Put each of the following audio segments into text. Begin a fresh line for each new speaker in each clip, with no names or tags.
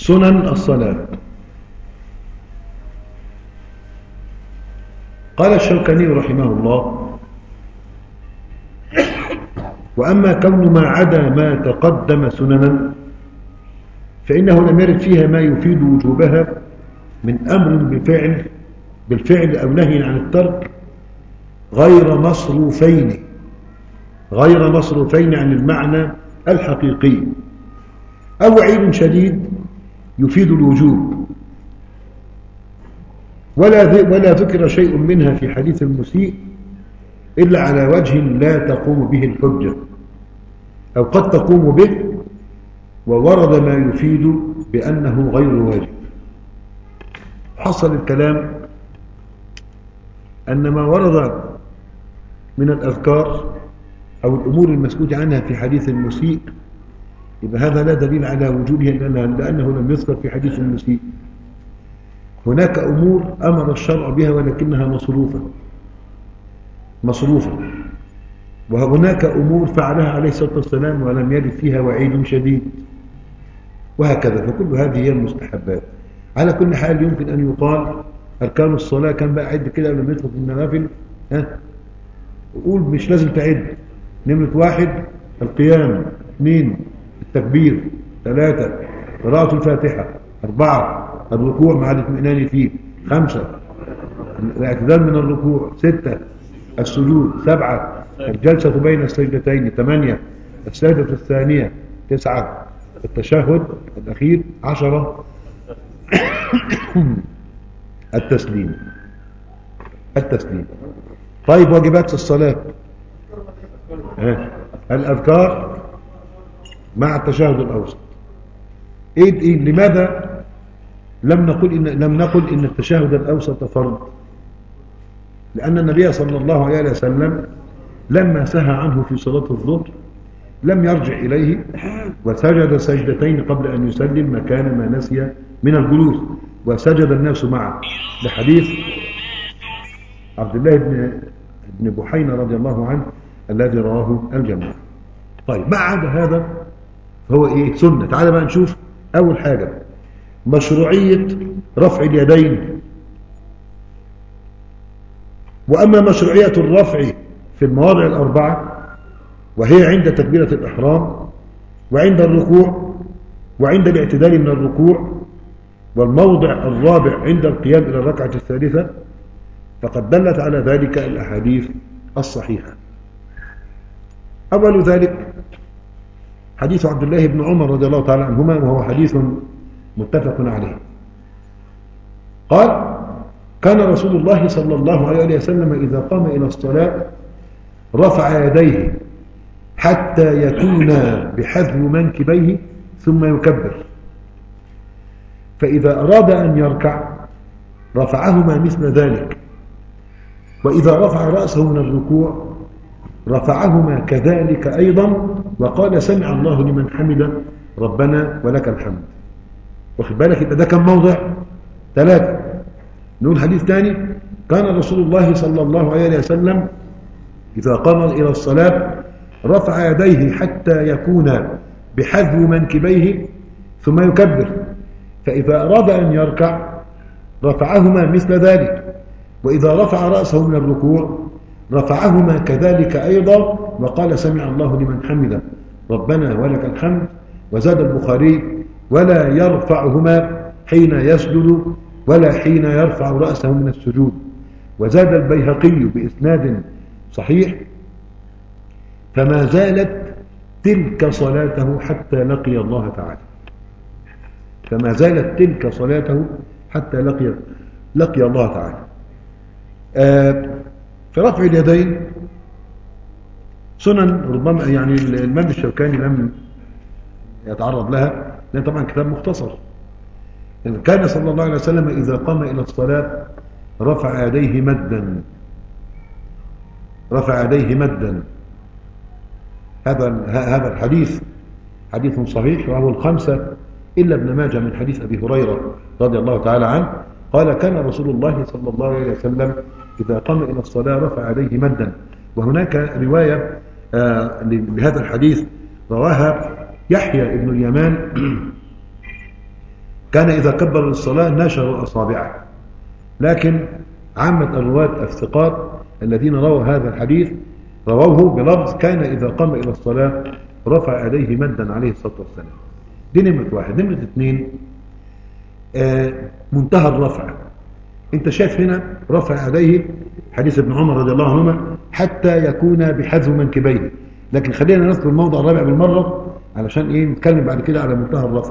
سنن الصلاة. قال الشوكاني رحمه الله: وأما كون ما عدا ما تقدم سننا فإنه لم يرد فيها ما يفيد وجوبها من أمر بالفعل أو نهي عن الترك غير مصروفين عن المعنى الحقيقي، أو وعيد شديد يفيد الوجوب، ولا ذكر شيء منها في حديث المسيء إلا على وجه لا تقوم به الحجة، أو قد تقوم به وورد ما يفيد بأنه غير واجب. حصل الكلام أن ما ورد من الأذكار أو الأمور المسكوت عنها في حديث المسيء يبقى هذا لا دليل على وجوبه لأنه لم يذكر في حديث المسيء. هناك أمور أمر الشرع بها ولكنها مصروفة، وهناك أمور فعلها عليه الصلاة والسلام ولم يرد فيها وعيد شديد، وهكذا. فكل هذه هي المستحبات. على كل حال يمكن أن يقال أركان الصلاة كان بقى عد كده لما يدخل في النوافل، وقول مش لازم تعد. نمرة 1 القيام، 2 التكبير، 3 قراءة الفاتحة، 4 الركوع مع الاطمئنان فيه، 5 الاعتدال من الركوع، 6 السجود، 7 الجلسة بين السجدتين، 8 السجدة الثانية، 9 التشهد الأخير، 10 التسليم. طيب واجبات الصلاة الأذكار مع التشهد الأوسط. لماذا لم نقل إن التشهد الأوسط فرض؟ لأن النبي صلى الله عليه وسلم لما سهى عنه في صلاة الظهر لم يرجع إليه وسجد سجدتين قبل أن يسلم مكان ما نسي من الجلوس، وسجد الناس معه، لحديث عبد الله بن بحينة رضي الله عنه الذي رواه الجماعة. طيب ما عدا هذا هو سنة. تعال بقى نشوف أول حاجة مشروعية رفع اليدين. وأما مشروعية الرفع في المواضع الأربعة وهي عند تكبيرة الإحرام، وعند الركوع، وعند الاعتدال من الركوع، والموضع الرابع عند القيام إلى الركعة الثالثة، فقد دلت على ذلك الأحاديث الصحيحة. أول ذلك حديث عبد الله بن عمر رضي الله تعالى عنهما، وهو حديث متفق عليه. قال: كان رسول الله صلى الله عليه وسلم إذا قام إلى الصلاة رفع يديه حتى يكون بحذو منكبيه ثم يكبر، فإذا أراد أن يركع رفعهما مثل ذلك، وإذا رفع رأسه من الركوع رفعهما كذلك أيضا، وقال: سمع الله لمن حمد ربنا ولك الحمد. واخد بالك؟ يبقى ده كم موضع؟ 3. نقول حديث ثاني: كان رسول الله صلى الله عليه وسلم إذا قام إلى الصلاة رفع يديه حتى يكون بحذو منكبيه ثم يكبر، فإذا أراد أن يركع رفعهما مثل ذلك، وإذا رفع رأسه من الركوع رفعهما كذلك أيضا، وقال: سمع الله لمن حمد ربنا ولك الحمد. وزاد البخاري: ولا يرفعهما حين يسجد ولا حين يرفع رأسه من السجود. وزاد البيهقي بإسناد صحيح: فما زالت تلك صلاته حتى لقي الله تعالى. فما زالت تلك صلاته حتى لقي الله تعالى. فرفع اليدين سنن ربما يعني الإمام الشوكاني لم يتعرض لها، لأن طبعا كتاب مختصر. كان صلى الله عليه وسلم إذا قام إلى الصلاة رفع يديه مدا. هذا الحديث حديث صحيح، وهو الخمسة إلا ابن ماجه من حديث أبي هريرة رضي الله تعالى عنه قال: كان رسول الله صلى الله عليه وسلم إذا قام إلى الصلاة رفع يديه مدا. وهناك رواية لهذا الحديث رواها يحيى ابن اليمان كان إذا كبر للصلاة نشر أصابعه، لكن عامة الرواة الثقات الذين رووا هذا الحديث رووه بلفظ كان إذا قام إلى الصلاة رفع يديه مدا عليه الصلاة والسلام. دي نمرة واحد. نمرة اثنين، منتهى الرفع. انت شايف هنا رفع يديه حديث ابن عمر رضي الله عنهما حتى يكون بحذو منكبيه، لكن خلينا نذكر الموضع الرابع بالمرة علشان ايه نتكلم بعد كده على منتهى الرفع.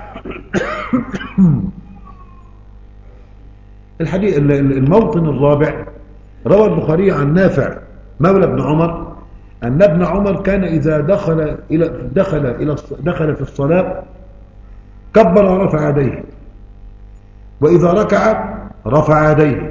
الموطن الرابع، روى البخاري عن نافع مولى ابن عمر أن ابن عمر كان إذا دخل في الصلاة كبر ورفع يديه، وإذا ركع رفع يديه،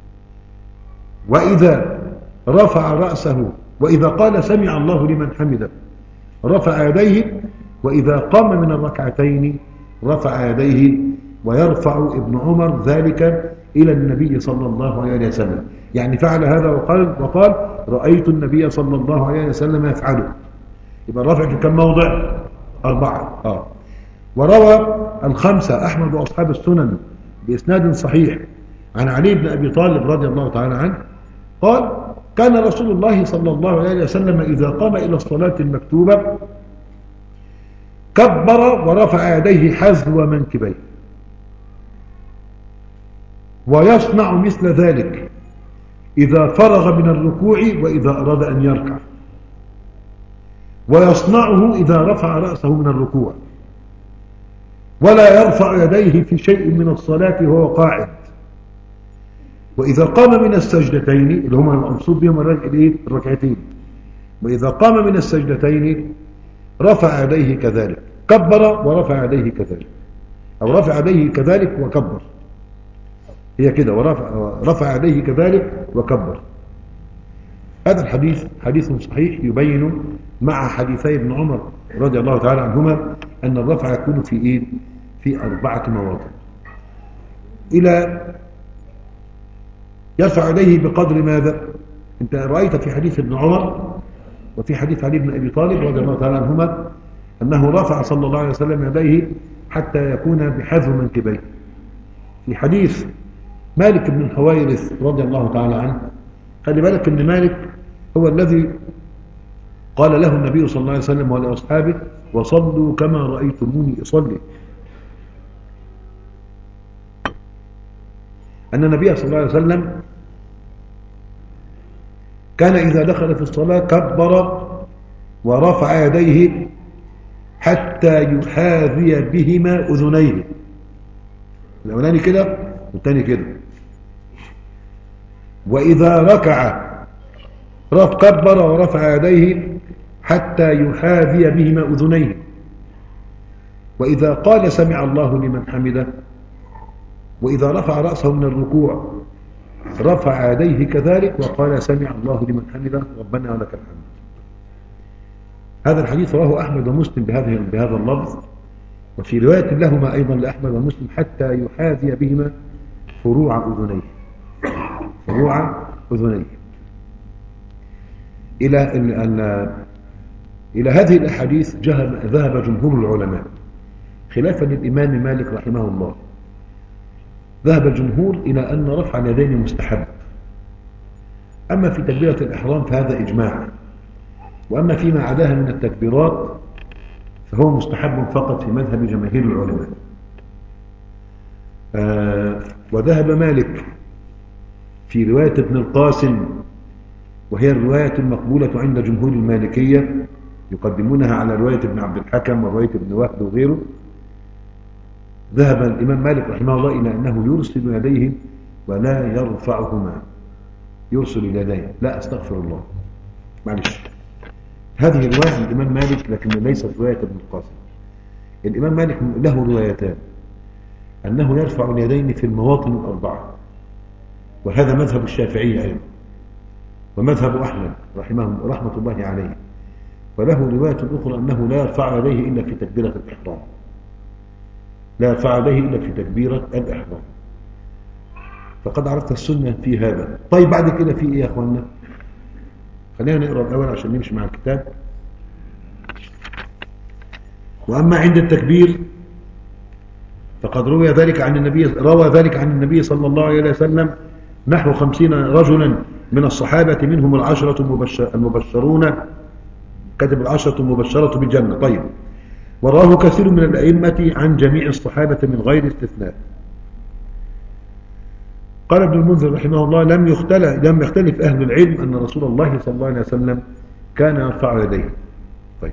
وإذا رفع رأسه وإذا قال سمع الله لمن حمده رفع يديه، وإذا قام من الركعتين رفع يديه. ويرفع ابن عمر ذلك إلى النبي صلى الله عليه وسلم، يعني فعل هذا وقال رأيت النبي صلى الله عليه وسلم يفعله. يبقى الرفع في كم موضع؟ 4. وروى الخمسة أحمد وأصحاب السنن بإسناد صحيح عن علي بن أبي طالب رضي الله تعالى عنه قال كان رسول الله صلى الله عليه وسلم إذا قام إلى الصلاة المكتوبة كبر ورفع يديه حذو منكبيه، ويصنع مثل ذلك إذا فرغ من الركوع وإذا أراد أن يركع، ويصنعه إذا رفع رأسه من الركوع، ولا يرفع يديه في شيء من الصلاة وهو قاعد، وإذا قام من السجدتين اللي هما المقصود بهم الركعتين، وإذا قام من السجدتين رفع يديه كذلك، كبر ورفع يديه كذلك، أو رفع يديه كذلك وكبر، هي كده، ورفع يديه كذلك وكبر. هذا الحديث حديث صحيح يبين مع حديثي ابن عمر رضي الله تعالى عنهما أن الرفع يكون في 4 مواضع. إلى يرفع يديه بقدر ماذا؟ أنت رأيت في حديث ابن عمر وفي حديث علي بن أبي طالب رضي الله تعالى عنهما أنه رفع صلى الله عليه وسلم يديه حتى يكون بحذو منكبيه. في حديث مالك بن الحويرث رضي الله تعالى عنه، خلي بالك ان مالك هو الذي قال له النبي صلى الله عليه وسلم ولأصحابه وصلوا كما رأيتموني أصلي، أن النبي صلى الله عليه وسلم كان إذا دخل في الصلاة كبر ورفع يديه حتى يحاذي بهما أذنيه، الأولاني كده والثاني كده، وإذا ركع كبر ورفع يديه حتى يحاذي بهما أذنيه، وإذا قال سمع الله لمن حمده، وإذا رفع رأسه من الركوع رفع يديه كذلك وقال سمع الله لمن حمده ربنا ولك الحمد. هذا الحديث رواه أحمد ومسلم بهذا اللفظ، وفي رواية لهما أيضا لأحمد ومسلم حتى يحاذي بهما فروع أذنيه. إلى هذه الأحاديث ذهب جمهور العلماء خلافا للإمام مالك رحمه الله. ذهب الجمهور إلى أن رفع اليدين مستحب، أما في تكبيرة الإحرام فهذا إجماع، وأما فيما عداها من التكبيرات فهو مستحب فقط في مذهب جماهير العلماء. وذهب مالك في رواية ابن القاسم، وهي الرواية المقبولة عند جمهور المالكية، يقدمونها على رواية ابن عبد الحكم ورواية ابن وهب وغيره. ذهب الإمام مالك رحمه الله إلى أنه يرسل يديه ولا يرفعهما، يرسل اليدين، لا أستغفر الله معلش، هذه رواية الإمام مالك لكن ليست رواية ابن القاسم. الإمام مالك له روايتان، أنه يرفع اليدين في المواطن 4، وهذا مذهب الشافعي أيضا ومذهب أحمد رحمة الله عليه، وله رواية أخرى أنه لا يرفع يديه إلا في تكبيرة الإحرام، لا يرفع يديه إلا في تكبيرة الإحرام. فقد عرفت السنة في هذا. طيب بعد كده في إيه يا أخوانا؟ خلينا نقرأ الأول عشان نمشي مع الكتاب. وأما عند التكبير فقد روى ذلك عن النبي صلى الله عليه وسلم نحو 50 رجلا من الصحابة منهم العشرة المبشرون، كتب العشرة المبشرة بالجنة. طيب، وراه كثير من الأئمة عن جميع الصحابة من غير استثناء. قال ابن المنذر رحمه الله: لم يختلف أهل العلم أن رسول الله صلى الله عليه وسلم كان يرفع يديه. طيب.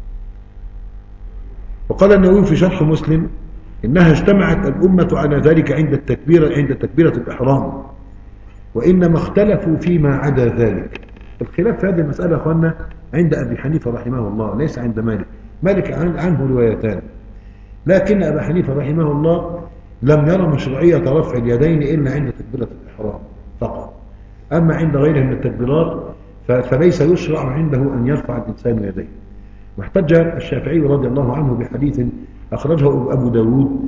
وقال النووي في شرح مسلم: إنها اجتمعت الأمة على ذلك عند تكبيرة الإحرام، وإنما اختلفوا فيما عدا ذلك. الخلاف في هذه المسألة أخوانا عند أبي حنيفة رحمه الله، ليس عند مالك. مالك عنه روايتان، لكن أبا حنيفة رحمه الله لم يرى مشروعية رفع اليدين إلا عند تكبيرة الإحرام فقط. أما عند غيره من التكبيرات فليس يشرع عنده أن يرفع الإنسان يديه. واحتج الشافعي رضي الله عنه بحديث أخرجه أبو داود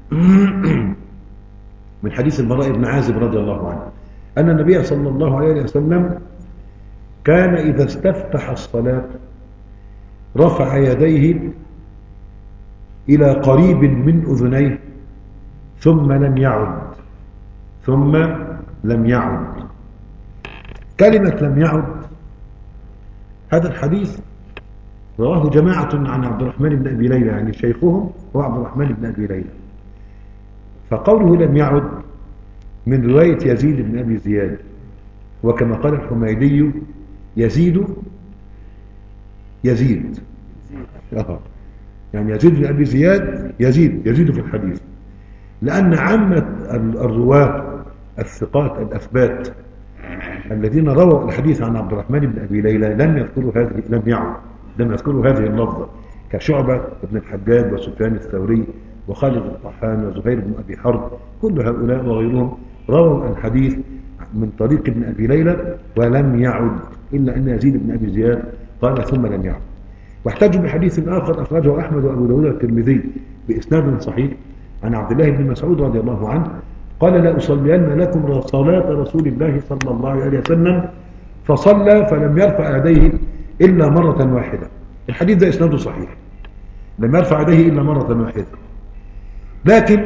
من حديث البراء بن عازب رضي الله عنه أن النبي صلى الله عليه وسلم كان إذا استفتح الصلاة رفع يديه إلى قريب من أذنيه ثم لم يعد. كلمة لم يعد هذا الحديث رواه جماعة عن عبد الرحمن بن أبي ليلى، يعني شيخهم هو عبد الرحمن بن أبي ليلى. فقوله لم يعد من رواية يزيد بن أبي زياد، وكما قال الحميدي يزيد يعني يزيد بن أبي زياد يزيد في الحديث، لأن عامة الرواة الثقات الأثبات الذين رووا الحديث عن عبد الرحمن بن أبي ليلى لم يذكروا هذه اللفظة، كشعبة بن الحجاج وسفيان الثوري وخالد الطحان وزهير بن أبي حرب. كل هؤلاء وغيرهم رووا الحديث من طريق ابن أبي ليلى ولم يعد، إلا أن يزيد بن أبي زياد قال ثم لم يعد. واحتجوا بحديث آخر أخرجه أحمد وأبو داود الترمذي بإسناد صحيح عن عبد الله بن مسعود رضي الله عنه قال: لا أصلين لكم صلاة رسول الله صلى الله عليه وسلم فصلى فلم يرفع يديه إلا مرة واحدة. الحديث ده إسناده صحيح، لم يرفع يديه إلا مرة واحدة، لكن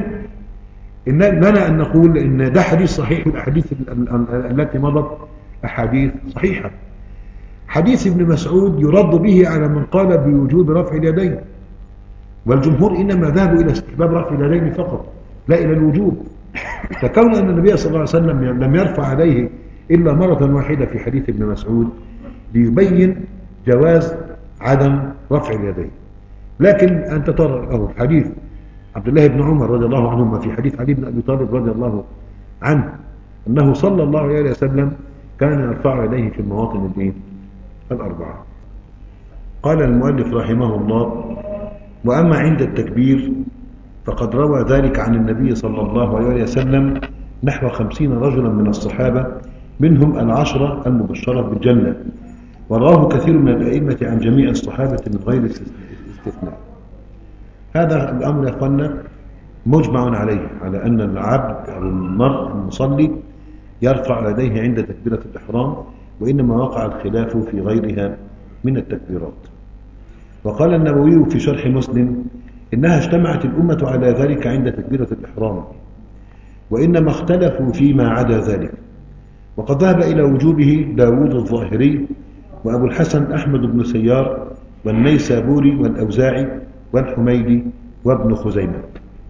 لنا أن نقول إن ده حديث صحيح، والأحاديث التي مضت أحاديث صحيحة. حديث ابن مسعود يرد به على من قال بوجوب رفع اليدين، والجمهور إنما ذهبوا إلى استحباب رفع اليدين فقط لا إلى الوجوب. فكون أن النبي صلى الله عليه وسلم لم يرفع يديه إلا مرة واحدة في حديث ابن مسعود ليبين جواز عدم رفع اليدين. لكن أنت ترى حديث عبد الله بن عمر رضي الله عنهما في حديث علي بن أبي طالب رضي الله عنه أنه صلى الله عليه وسلم كان يرفع يديه في المواطن الأربعة. قال المؤلف رحمه الله: وأما عند التكبير فقد روى ذلك عن النبي صلى الله عليه وسلم نحو 50 رجلا من الصحابة منهم العشرة المبشرة بالجنة، وراه كثير من الأئمة عن جميع الصحابة من غير استثناء. هذا الأمر يا أخوانا مجمع عليه، على أن العبد أو المرء المصلي يرفع يديه عند تكبيرة الإحرام، وإنما وقع الخلاف في غيرها من التكبيرات. وقال النووي في شرح مسلم: إنها اجتمعت الأمة على ذلك عند تكبيرة الإحرام، وإنما اختلفوا فيما عدا ذلك. وقد ذهب إلى وجوبه داود الظاهري وأبو الحسن أحمد بن سيار والنيسابوري والأوزاعي والحميدي وابن خزيمة.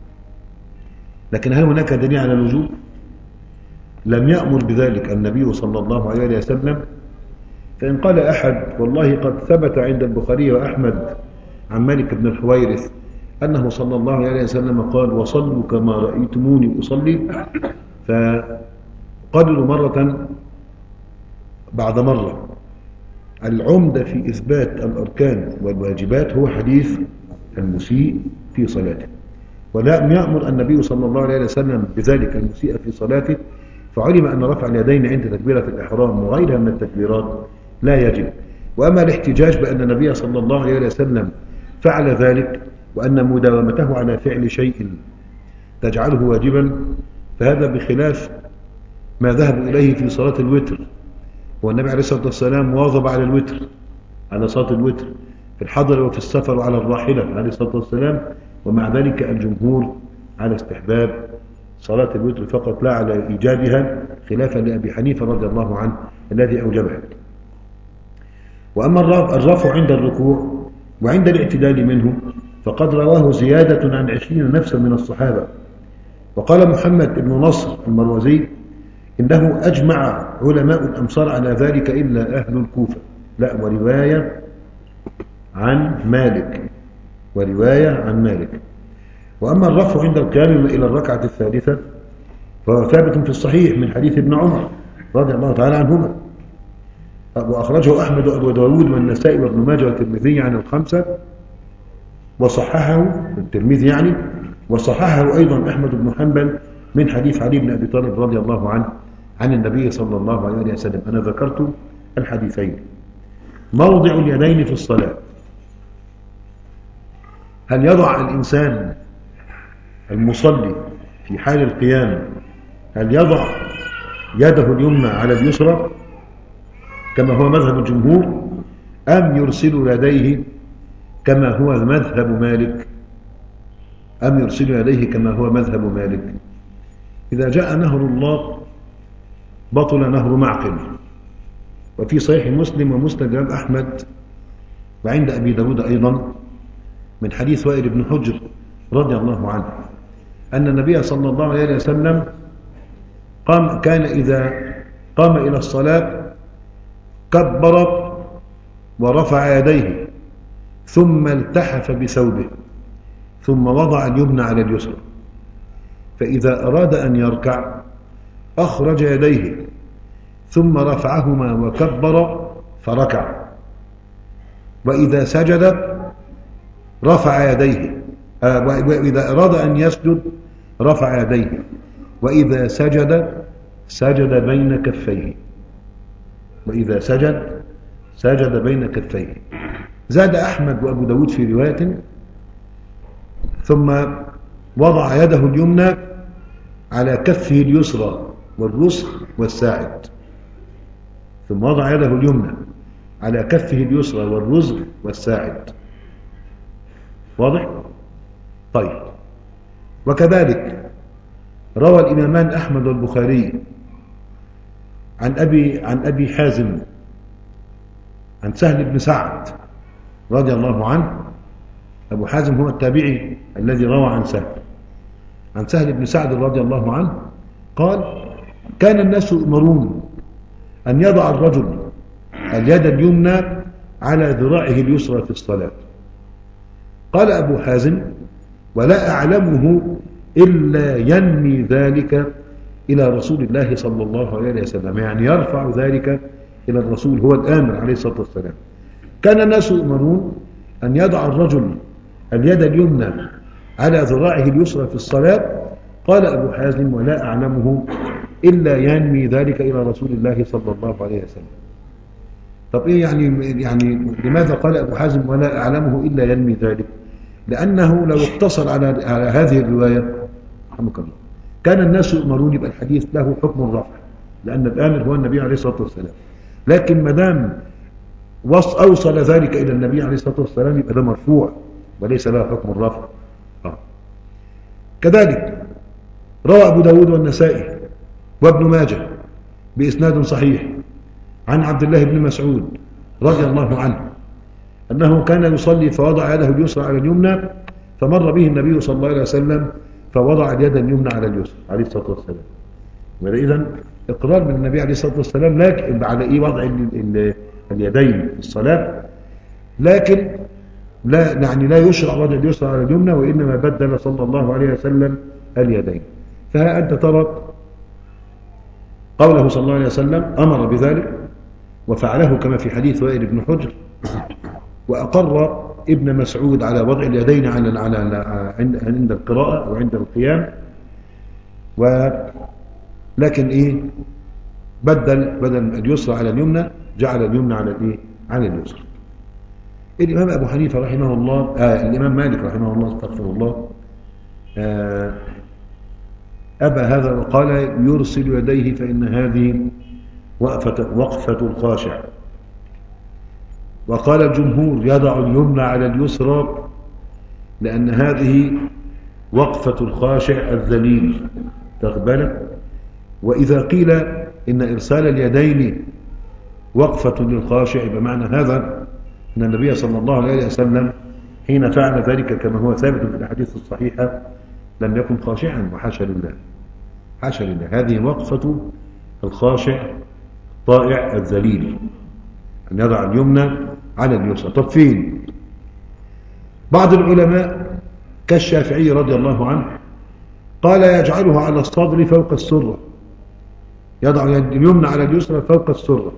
لكن هل هناك دليل على الوجوب؟ لم يأمر بذلك النبي صلى الله عليه وسلم. فإن قال أحد: والله قد ثبت عند البخاري وأحمد عن مالك بن الحويرث أنه صلى الله عليه وسلم قال: وصلوا كما رأيتموني أصلي، فقالوا مرة بعد مرة. العمدة في إثبات الأركان والواجبات هو حديث المسيء في صلاته، ولم يأمر النبي صلى الله عليه وسلم بذلك المسيء في صلاته، فعلم أن رفع اليدين عند تكبيرة الإحرام وغيرها من التكبيرات لا يجب. وأما الاحتجاج بأن النبي صلى الله عليه وسلم فعل ذلك وأن مداومته على فعل شيء تجعله واجبا، فهذا بخلاف ما ذهب إليه في صلاة الوتر. والنبي عليه الصلاة والسلام واظب على الوتر، على صلاة الوتر في الحضر وفي السفر وعلى الراحلة عليه الصلاة والسلام، ومع ذلك الجمهور على استحباب صلاة الوتر فقط لا على إيجابها، خلافا لأبي حنيفة رضي الله عنه الذي أوجبها. وأما الرفع عند الركوع وعند الاعتدال منه فقد رواه زيادة عن 20 نفسا من الصحابة. وقال محمد بن نصر المروزي إنه أجمع علماء الأمصار على ذلك إلا أهل الكوفة. لا، ورواية عن مالك. وأما الرفع عند القيام إلى الركعة الثالثة فهو ثابت في الصحيح من حديث ابن عمر رضي الله تعالى عنهما، وأخرجه أحمد وأبو داود والنسائي وابن ماجه والترمذي عن الخمسة، وصححه الترمذي يعني، وصححه أيضا أحمد بن حنبل من حديث علي بن أبي طالب رضي الله عنه عن النبي صلى الله عليه وسلم. أنا ذكرت الحديثين. موضع اليدين في الصلاة، هل يضع الإنسان المصلي في حال القيام هل يضع يده اليمنى على اليسرى كما هو مذهب الجمهور، أم يرسل يديه كما هو مذهب مالك؟ إذا جاء نهر الله بطل نهر معقل. وفي صحيح مسلم ومسند أحمد وعند أبي داود أيضا من حديث وائل بن حجر رضي الله عنه أن النبي صلى الله عليه وسلم كان إذا قام إلى الصلاة كبر ورفع يديه ثم التحف بثوبه ثم وضع اليمنى على اليسرى، فإذا أراد أن يركع أخرج يديه ثم رفعهما وكبر فركع، وإذا سجد رفع يديه، وإذا أراد أن يسجد رفع يديه، وإذا سجد بين كفيه، زاد أحمد وأبو داود في رواية ثم وضع يده اليمنى على كفه اليسرى والرسغ والساعد، واضح؟ طيب. وكذلك روى الإمامان أحمد والبخاري عن أبي حازم عن سهل بن سعد رضي الله عنه. أبو حازم هو التابعي الذي روى عن سهل بن سعد رضي الله عنه قال: كان الناس يؤمرون أن يضع الرجل اليد اليمنى على ذراعه اليسرى في الصلاة. قال أبو حازم: ولا أعلمه إلا ينمي ذلك إلى رسول الله صلى الله عليه وسلم، يعني يرفع ذلك إلى الرسول، هو الآمر عليه الصلاة والسلام. كان الناس يؤمرون أن يضع الرجل اليد اليمنى على ذراعه اليسرى في الصلاة. قال أبو حازم: ولا أعلمه إلا ينمي ذلك إلى رسول الله صلى الله عليه وسلم. طب إيه يعني لماذا قال أبو حازم ولا أعلمه إلا ينمي ذلك؟ لأنه لو اقتصر على هذه الرواية رحمك الله كان الناس يؤمرون، يبقى الحديث له حكم الرفع لأن الآمر هو النبي عليه الصلاة والسلام. لكن ما دام أوصل ذلك إلى النبي عليه الصلاة والسلام يبقى ده مرفوع وليس له حكم الرفع. كذلك روى أبو داود والنسائي وابن ماجه بإسناد صحيح عن عبد الله بن مسعود رضي الله عنه أنه كان يصلي فوضع يده اليسرى على اليمنى، فمر به النبي صلى الله عليه وسلم فوضع اليد اليمنى على اليسرى عليه الصلاة والسلام. وإذن إقرار من النبي عليه الصلاة والسلام لكن على إيه وضع اليدين في الصلاة، لكن لا يشرع وضع اليسرى على اليمنى، وإنما بدل صلى الله عليه وسلم اليدين. فها أنت ترى قوله صلى الله عليه وسلم أمر بذلك وفعله كما في حديث وائل بن حجر، وأقر ابن مسعود على وضع اليدين عند القراءة أو عند القيام، لكن بدل اليسرى على اليمنى جعل اليمنى على اليسرى. الإمام أبو حنيفة رحمه الله الإمام مالك رحمه الله استغفر الله أبى هذا وقال: يرسل يديه فإن هذه وقفة الخاشع. وقال الجمهور: يضع اليمنى على اليسرى لأن هذه وقفة الخاشع الذليل، تقبل. وإذا قيل إن إرسال اليدين وقفة للخاشع، بمعنى هذا أن النبي صلى الله عليه وسلم حين فعل ذلك كما هو ثابت في الأحاديث الصحيحة لم يكن خاشعا، وحاشا لله، حاشا لله. هذه وقفة الخاشع الطائع الذليل، أن يضع اليمنى على اليسرى. طب فين؟ بعض العلماء كالشافعي رضي الله عنه قال يجعلها على الصدر فوق السرة، يضع اليمنى على اليسرى فوق السرة.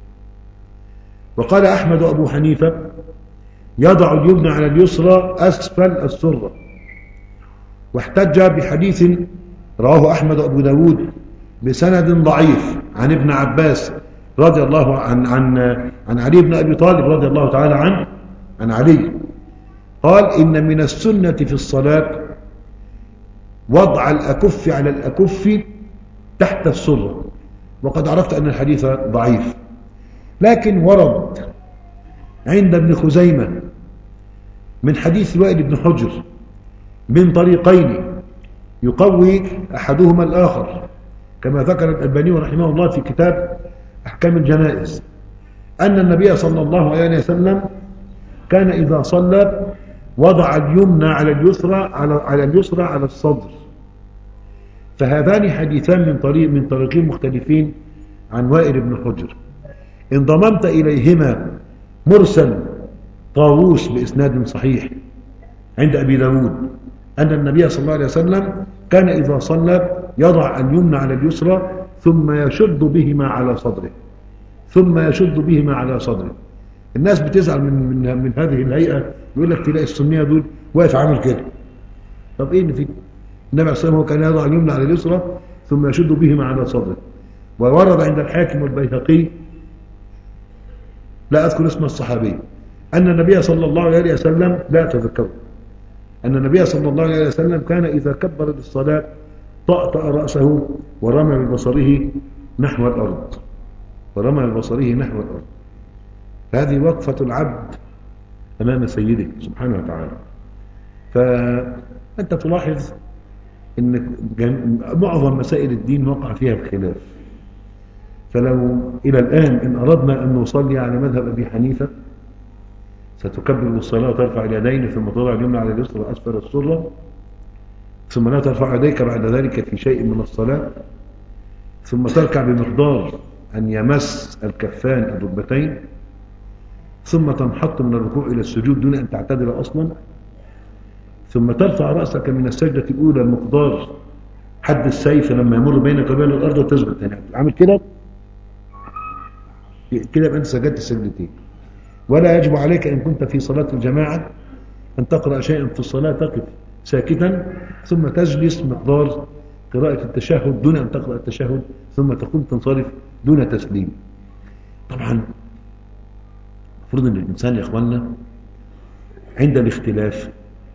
وقال أحمد وأبو حنيفة يضع اليمنى على اليسرى أسفل السرة، واحتج بحديث رواه أحمد وأبو داود بسند ضعيف عن ابن عباس رضي الله عن علي بن أبي طالب رضي الله تعالى عنه، عن علي قال إن من السنة في الصلاة وضع الأكف على الأكف تحت السرة. وقد عرفت أن الحديث ضعيف، لكن ورد عند ابن خزيمة من حديث وائل بن حجر من طريقين يقوي أحدهما الآخر، كما ذكر الألباني رحمه الله في كتاب أحكام الجنائز، أن النبي صلى الله عليه وسلم كان إذا صلى وضع اليمنى على اليسرى على الصدر. فهذان حديثان من طريقين مختلفين عن وائل بن حجر. إن ضممت إليهما مرسل طاووس بإسناد صحيح عند أبي داود أن النبي صلى الله عليه وسلم كان إذا صلى يضع اليمنى على اليسرى ثم يشد بهما على صدره، الناس بتزعل من هذه الهيئة، يقول لك تلاقي السنية دول واقف عامل كده. طب ايه اللي فيه؟ النبي صلى الله عليه وسلم كان يضع اليمنى على اليسرى ثم يشد بهما على صدره. وورد عند الحاكم والبيهقي، لا أذكر اسم الصحابي، أن النبي صلى الله عليه وسلم، لا أتذكره، أن النبي صلى الله عليه وسلم كان إذا كبر للصلاة طأطأ رأسه ورمى ببصره نحو الأرض، هذه وقفة العبد أمام سيده سبحانه وتعالى. فأنت تلاحظ أن معظم مسائل الدين وقع فيها الخلاف. فلو إلى الآن إن أردنا أن نصلي على مذهب أبي حنيفة ستكبر بالصلاة وترفع اليدين ثم تضع اليمنى على اليسرى أسفل السرة، ثم لا ترفع يديك بعد ذلك في شيء من الصلاة، ثم تركع بمقدار أن يمس الكفان الركبتين، ثم تنحط من الركوع إلى السجود دون أن تعتدل أصلا، ثم ترفع رأسك من السجدة الأولى مقدار حد السيف لما يمر بينك وبين الأرض وتسجد تاني، عامل كده يبقى أنت سجدت السجدتين. ولا يجب عليك إن كنت في صلاة الجماعة أن تقرأ شيئا في الصلاة، تقف ساكتا ثم تجلس مقدار قراءة التشهد دون أن تقرأ التشهد، ثم تقوم تنصرف دون تسليم. طبعا المفروض أن الإنسان يا إخواننا عند الاختلاف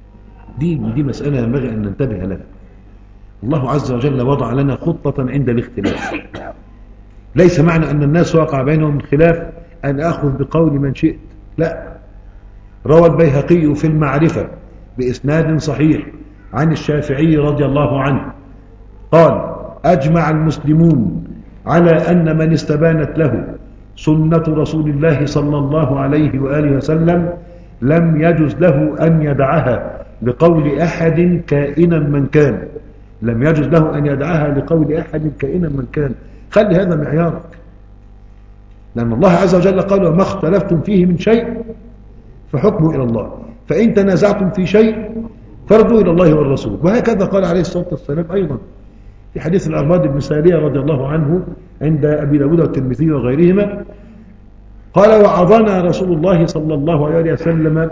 دي مسألة ينبغي أن ننتبه لها. الله عز وجل وضع لنا خطة عند الاختلاف، ليس معنى أن الناس وقع بينهم خلاف أن أخذ بقول من شئت، لا. روى البيهقي في المعرفة بإسناد صحيح عن الشافعي رضي الله عنه قال أجمع المسلمون على أن من استبانت له سنة رسول الله صلى الله عليه وآله وسلم لم يجز له أن يدعها لقول أحد كائنا من كان، لم يجز له أن يدعها لقول أحد كائنا من كان. خلي هذا معيارك، لأن الله عز وجل قال وما اختلفتم فيه من شيء فحكمه إلى الله، فإن تنازعتم في شيء فردوا إلى الله والرسول. وهكذا قال عليه الصلاة والسلام أيضا في حديث العرباض بن سارية رضي الله عنه عند أبي داود والترمذي وغيرهما قال وعظنا رسول الله صلى الله عليه وسلم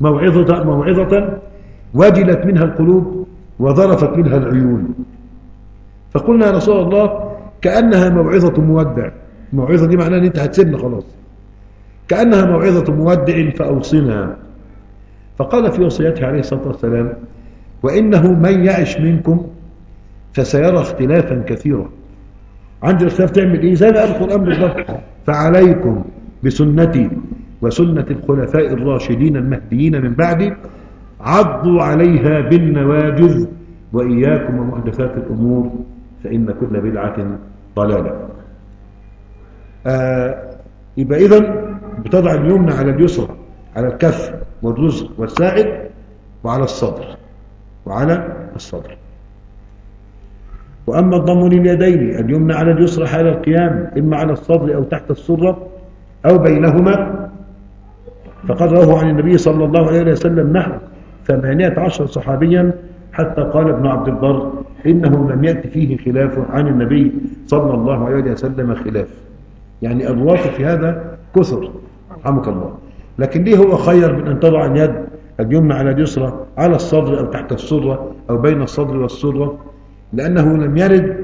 موعظة وجلت منها القلوب وذرفت منها العيون، فقلنا يا رسول الله كأنها موعظة مودع. الموعظة دي معناها ان انت هتسيبنا خلاص، كأنها موعظة مودع فأوصنا. فقال في وصيته عليه الصلاة والسلام وإنه من يعش منكم فسيرى اختلافا كثيرا. عند الاختلاف تعمل ايه؟ زي ما قال القرآن بالضبط، فعليكم بسنتي وسنة الخلفاء الراشدين المهديين من بعدي عضوا عليها بالنواجذ وإياكم ومحدثات الأمور فإن كل بدعة ضلالة. يبقى إذن بتضع اليمنى على اليسرى على الكف والرزق والساعد وعلى الصدر. وأما الضم لليدين اليمنى على اليسرى حال القيام إما على الصدر أو تحت السرة أو بينهما، فقد رواه عن النبي صلى الله عليه وسلم نحو 18 صحابيا، حتى قال ابن عبد البر إنه لم يأتي فيه خلاف عن النبي صلى الله عليه وسلم خلاف. يعني الرواة في هذا كثر رحمك الله، لكن ليه هو خير من أن تضع اليد اليمنى على اليسرى على الصدر أو تحت السرة أو بين الصدر والسرة؟ لأنه لم يرد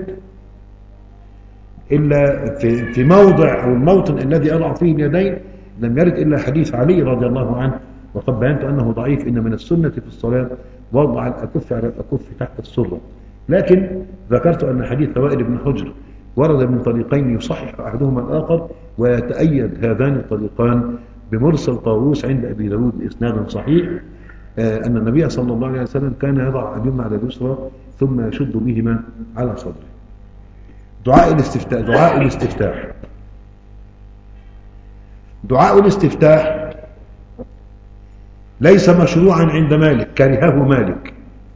إلا في موضع أو الموطن الذي أضع فيه اليدين لم يرد إلا حديث علي رضي الله عنه، وقد بينت أنه ضعيف. إن من السنة في الصلاة وضع الأكف على الأكف تحت السرة، لكن ذكرت أن حديث وائل بن حجر ورد من طريقين يصحح أحدهما الآخر، ويتأيد هذان الطريقان بمرسل طاووس عند أبي داود بإسناد صحيح أن النبي صلى الله عليه وسلم كان يضع اليمنى على اليسرى ثم يشد بهما على صدره. دعاء الاستفتاح ليس مشروعا عند مالك، كرهه مالك،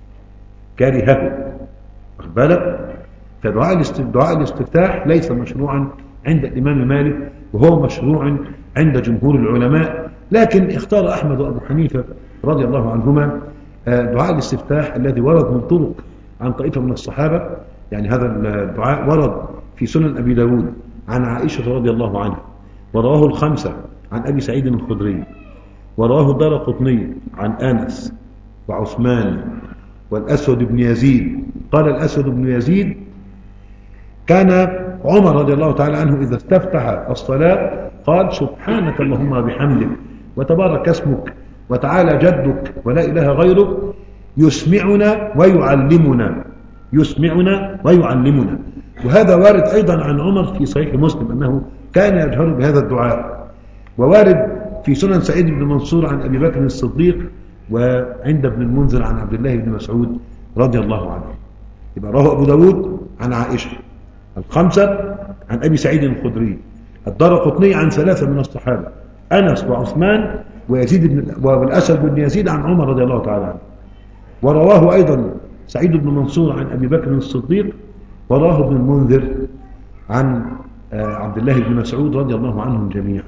واخد بالك؟ فدعاء الاستفتاح ليس مشروعا عند الإمام مالك، وهو مشروع عند جمهور العلماء، لكن اختار أحمد وأبو حنيفة رضي الله عنهما دعاء الاستفتاح الذي ورد من طرق عن طائفة من الصحابة. يعني هذا الدعاء ورد في سنن أبي داود عن عائشة رضي الله عنها، ورواه الخمسة عن أبي سعيد الخدري، ورواه الدارقطني عن أنس وعثمان والأسود بن يزيد. قال الأسود بن يزيد كان عمر رضي الله تعالى عنه إذا استفتح الصلاة قال سبحانك اللهم وبحمدك وتبارك اسمك وتعالى جدك ولا إله غيرك يسمعنا ويعلمنا. وهذا وارد أيضا عن عمر في صحيح مسلم أنه كان يجهر بهذا الدعاء، ووارد في سنن سعيد بن منصور عن أبي بكر الصديق، وعند ابن المنذر عن عبد الله بن مسعود رضي الله عنه. يبقى رواه أبو داود عن عائشة، الخمسة عن أبي سعيد الخدري، الدارقطني عن ثلاثة من الصحابة أنس وعثمان والأسد بن يزيد عن عمر رضي الله تعالى عنه، ورواه أيضا سعيد بن منصور عن أبي بكر الصديق، وراه ابن المنذر عن عبد الله بن مسعود رضي الله عنهم جميعا.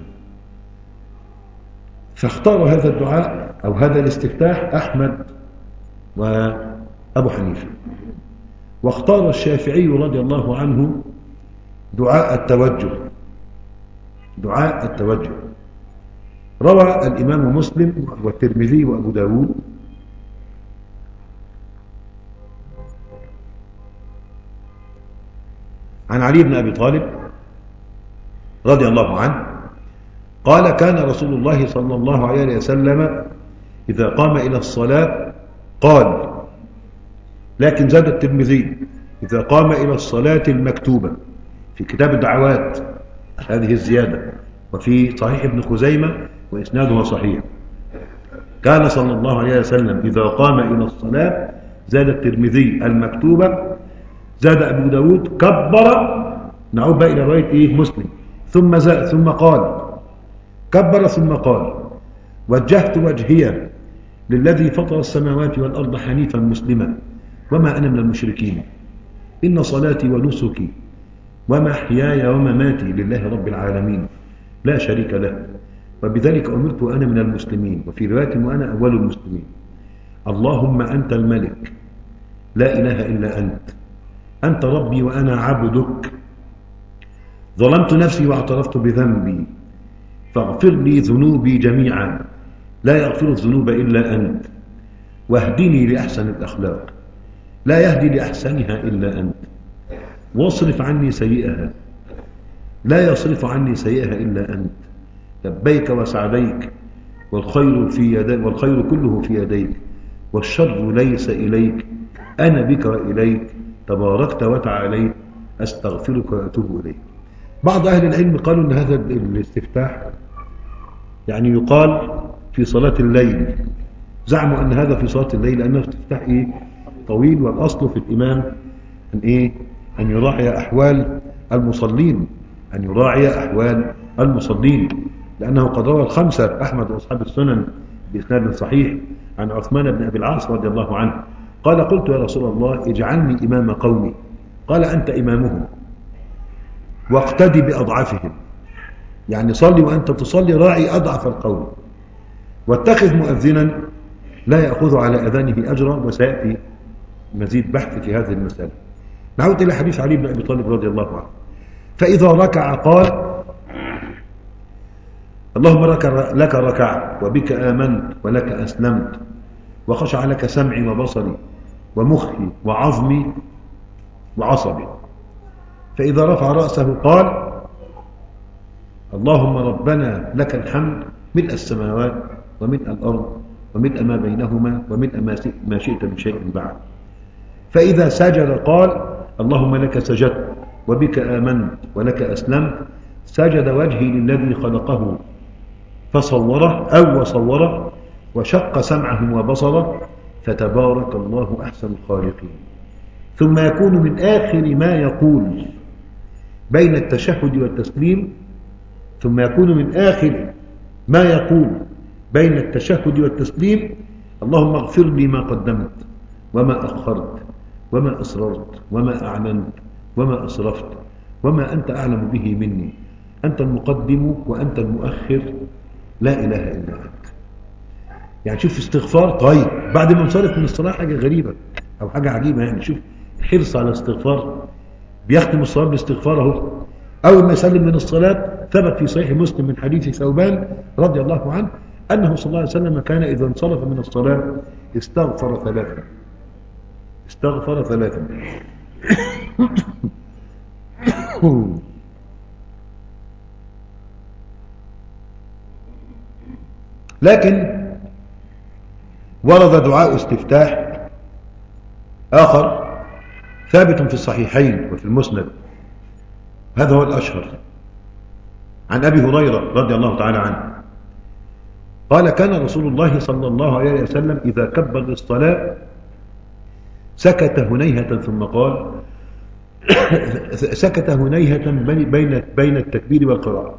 فاختار هذا الدعاء أو هذا الاستفتاح أحمد وأبو حنيفة، واختار الشافعي رضي الله عنه دعاء التوجه. روى الإمام مسلم والترمذي وأبو داود عن علي بن أبي طالب رضي الله عنه قال كان رسول الله صلى الله عليه وسلم إذا قام إلى الصلاة قال، لكن زاد الترمذي إذا قام إلى الصلاة المكتوبة في كتاب الدعوات هذه الزيادة، وفي صحيح ابن خزيمة وإسنادها صحيح. كان صلى الله عليه وسلم إذا قام إلى الصلاة، زاد الترمذي المكتوبة، زاد أبو داود كبر، نعود بقى إلى رواية مسلم، ثم قال، كبر ثم قال وجهت وجهي للذي فطر السماوات والأرض حنيفا مسلما وما أنا من المشركين إن صلاتي ونسكي ومحياي ومماتي لله رب العالمين لا شريك له وبذلك أمرت وأنا من المسلمين، وفي رواية وأنا أول المسلمين. اللهم أنت الملك لا إله إلا أنت ربي وأنا عبدك، ظلمت نفسي واعترفت بذنبي فاغفر لي ذنوبي جميعا لا يغفر الذنوب إلا أنت، واهدني لأحسن الأخلاق لا يهدي لأحسنها إلا أنت، واصرف عني سيئها لا يصرف عني سيئها إلا أنت، لبيك وسعديك والخير كله في يديك والشر ليس إليك أنا بك وإليك تباركت وتعاليت أستغفرك وأتوب إليك. بعض أهل العلم قالوا أن هذا الاستفتاح يعني يقال في صلاة الليل زعموا أن هذا في صلاة الليل لأنه استفتاح طويل، والأصل في الإمام أن يراعي أحوال المصلين، أن يراعي أحوال المصلين، لأنه قد روى الخمسة أحمد وأصحاب السنن بإسناد صحيح عن عثمان بن أبي العاص رضي الله عنه قال: قلت يا رسول الله اجعلني إمام قومي، قال: أنت إمامهم واقتدي بأضعفهم، يعني صلي وأنت تصلي، راعي أضعف القوم، واتخذ مؤذنا لا يأخذ على أذانه أجرا، وسيأتي مزيد بحث في هذه المسألة. نعود إلى حديث علي بن أبي طالب رضي الله عنه: فإذا ركع قال: اللهم لك ركعت وبك آمنت ولك أسلمت وخشع لك سمعي وبصري ومخي وعظمي وعصبي. فإذا رفع رأسه قال: اللهم ربنا لك الحمد ملء السماوات وملء الأرض وملء ما بينهما وملء ما شئت من شيء بعد. فإذا سجد قال: اللهم لك سجدت وبك آمنت ولك أسلمت، سجد وجهي للذي خلقه وصوره وشق سمعه وبصره، فتبارك الله أحسن الخالقين. ثم يكون من آخر ما يقول بين التشهد والتسليم، ثم يكون من آخر ما يقول بين التشهد والتسليم: اللهم اغفر لي ما قدمت وما أخرت وما أسررت وما أعلنت وما أسرفت وما أنت أعلم به مني، أنت المقدم وأنت المؤخر، لا إله إلا أنت. يعني شوف استغفار، طيب بعد ما انصرف من الصلاة، حاجة غريبة أو حاجة عجيبة، يعني شوف حرص على الاستغفار، بيختم الصلاة بالاستغفار اهو. أول ما يسلم من الصلاة ثبت في صحيح مسلم من حديث ثوبان رضي الله عنه أنه صلى الله عليه وسلم كان إذا انصرف من الصلاة استغفر ثلاثا. لكن ورد دعاء استفتاح آخر ثابت في الصحيحين وفي المسند، هذا هو الأشهر، عن أبي هريرة رضي الله تعالى عنه قال: كان رسول الله صلى الله عليه وسلم إذا كبر للصلاة سكت هنيهة ثم قال سكت هنيهة بين التكبير والقراءة.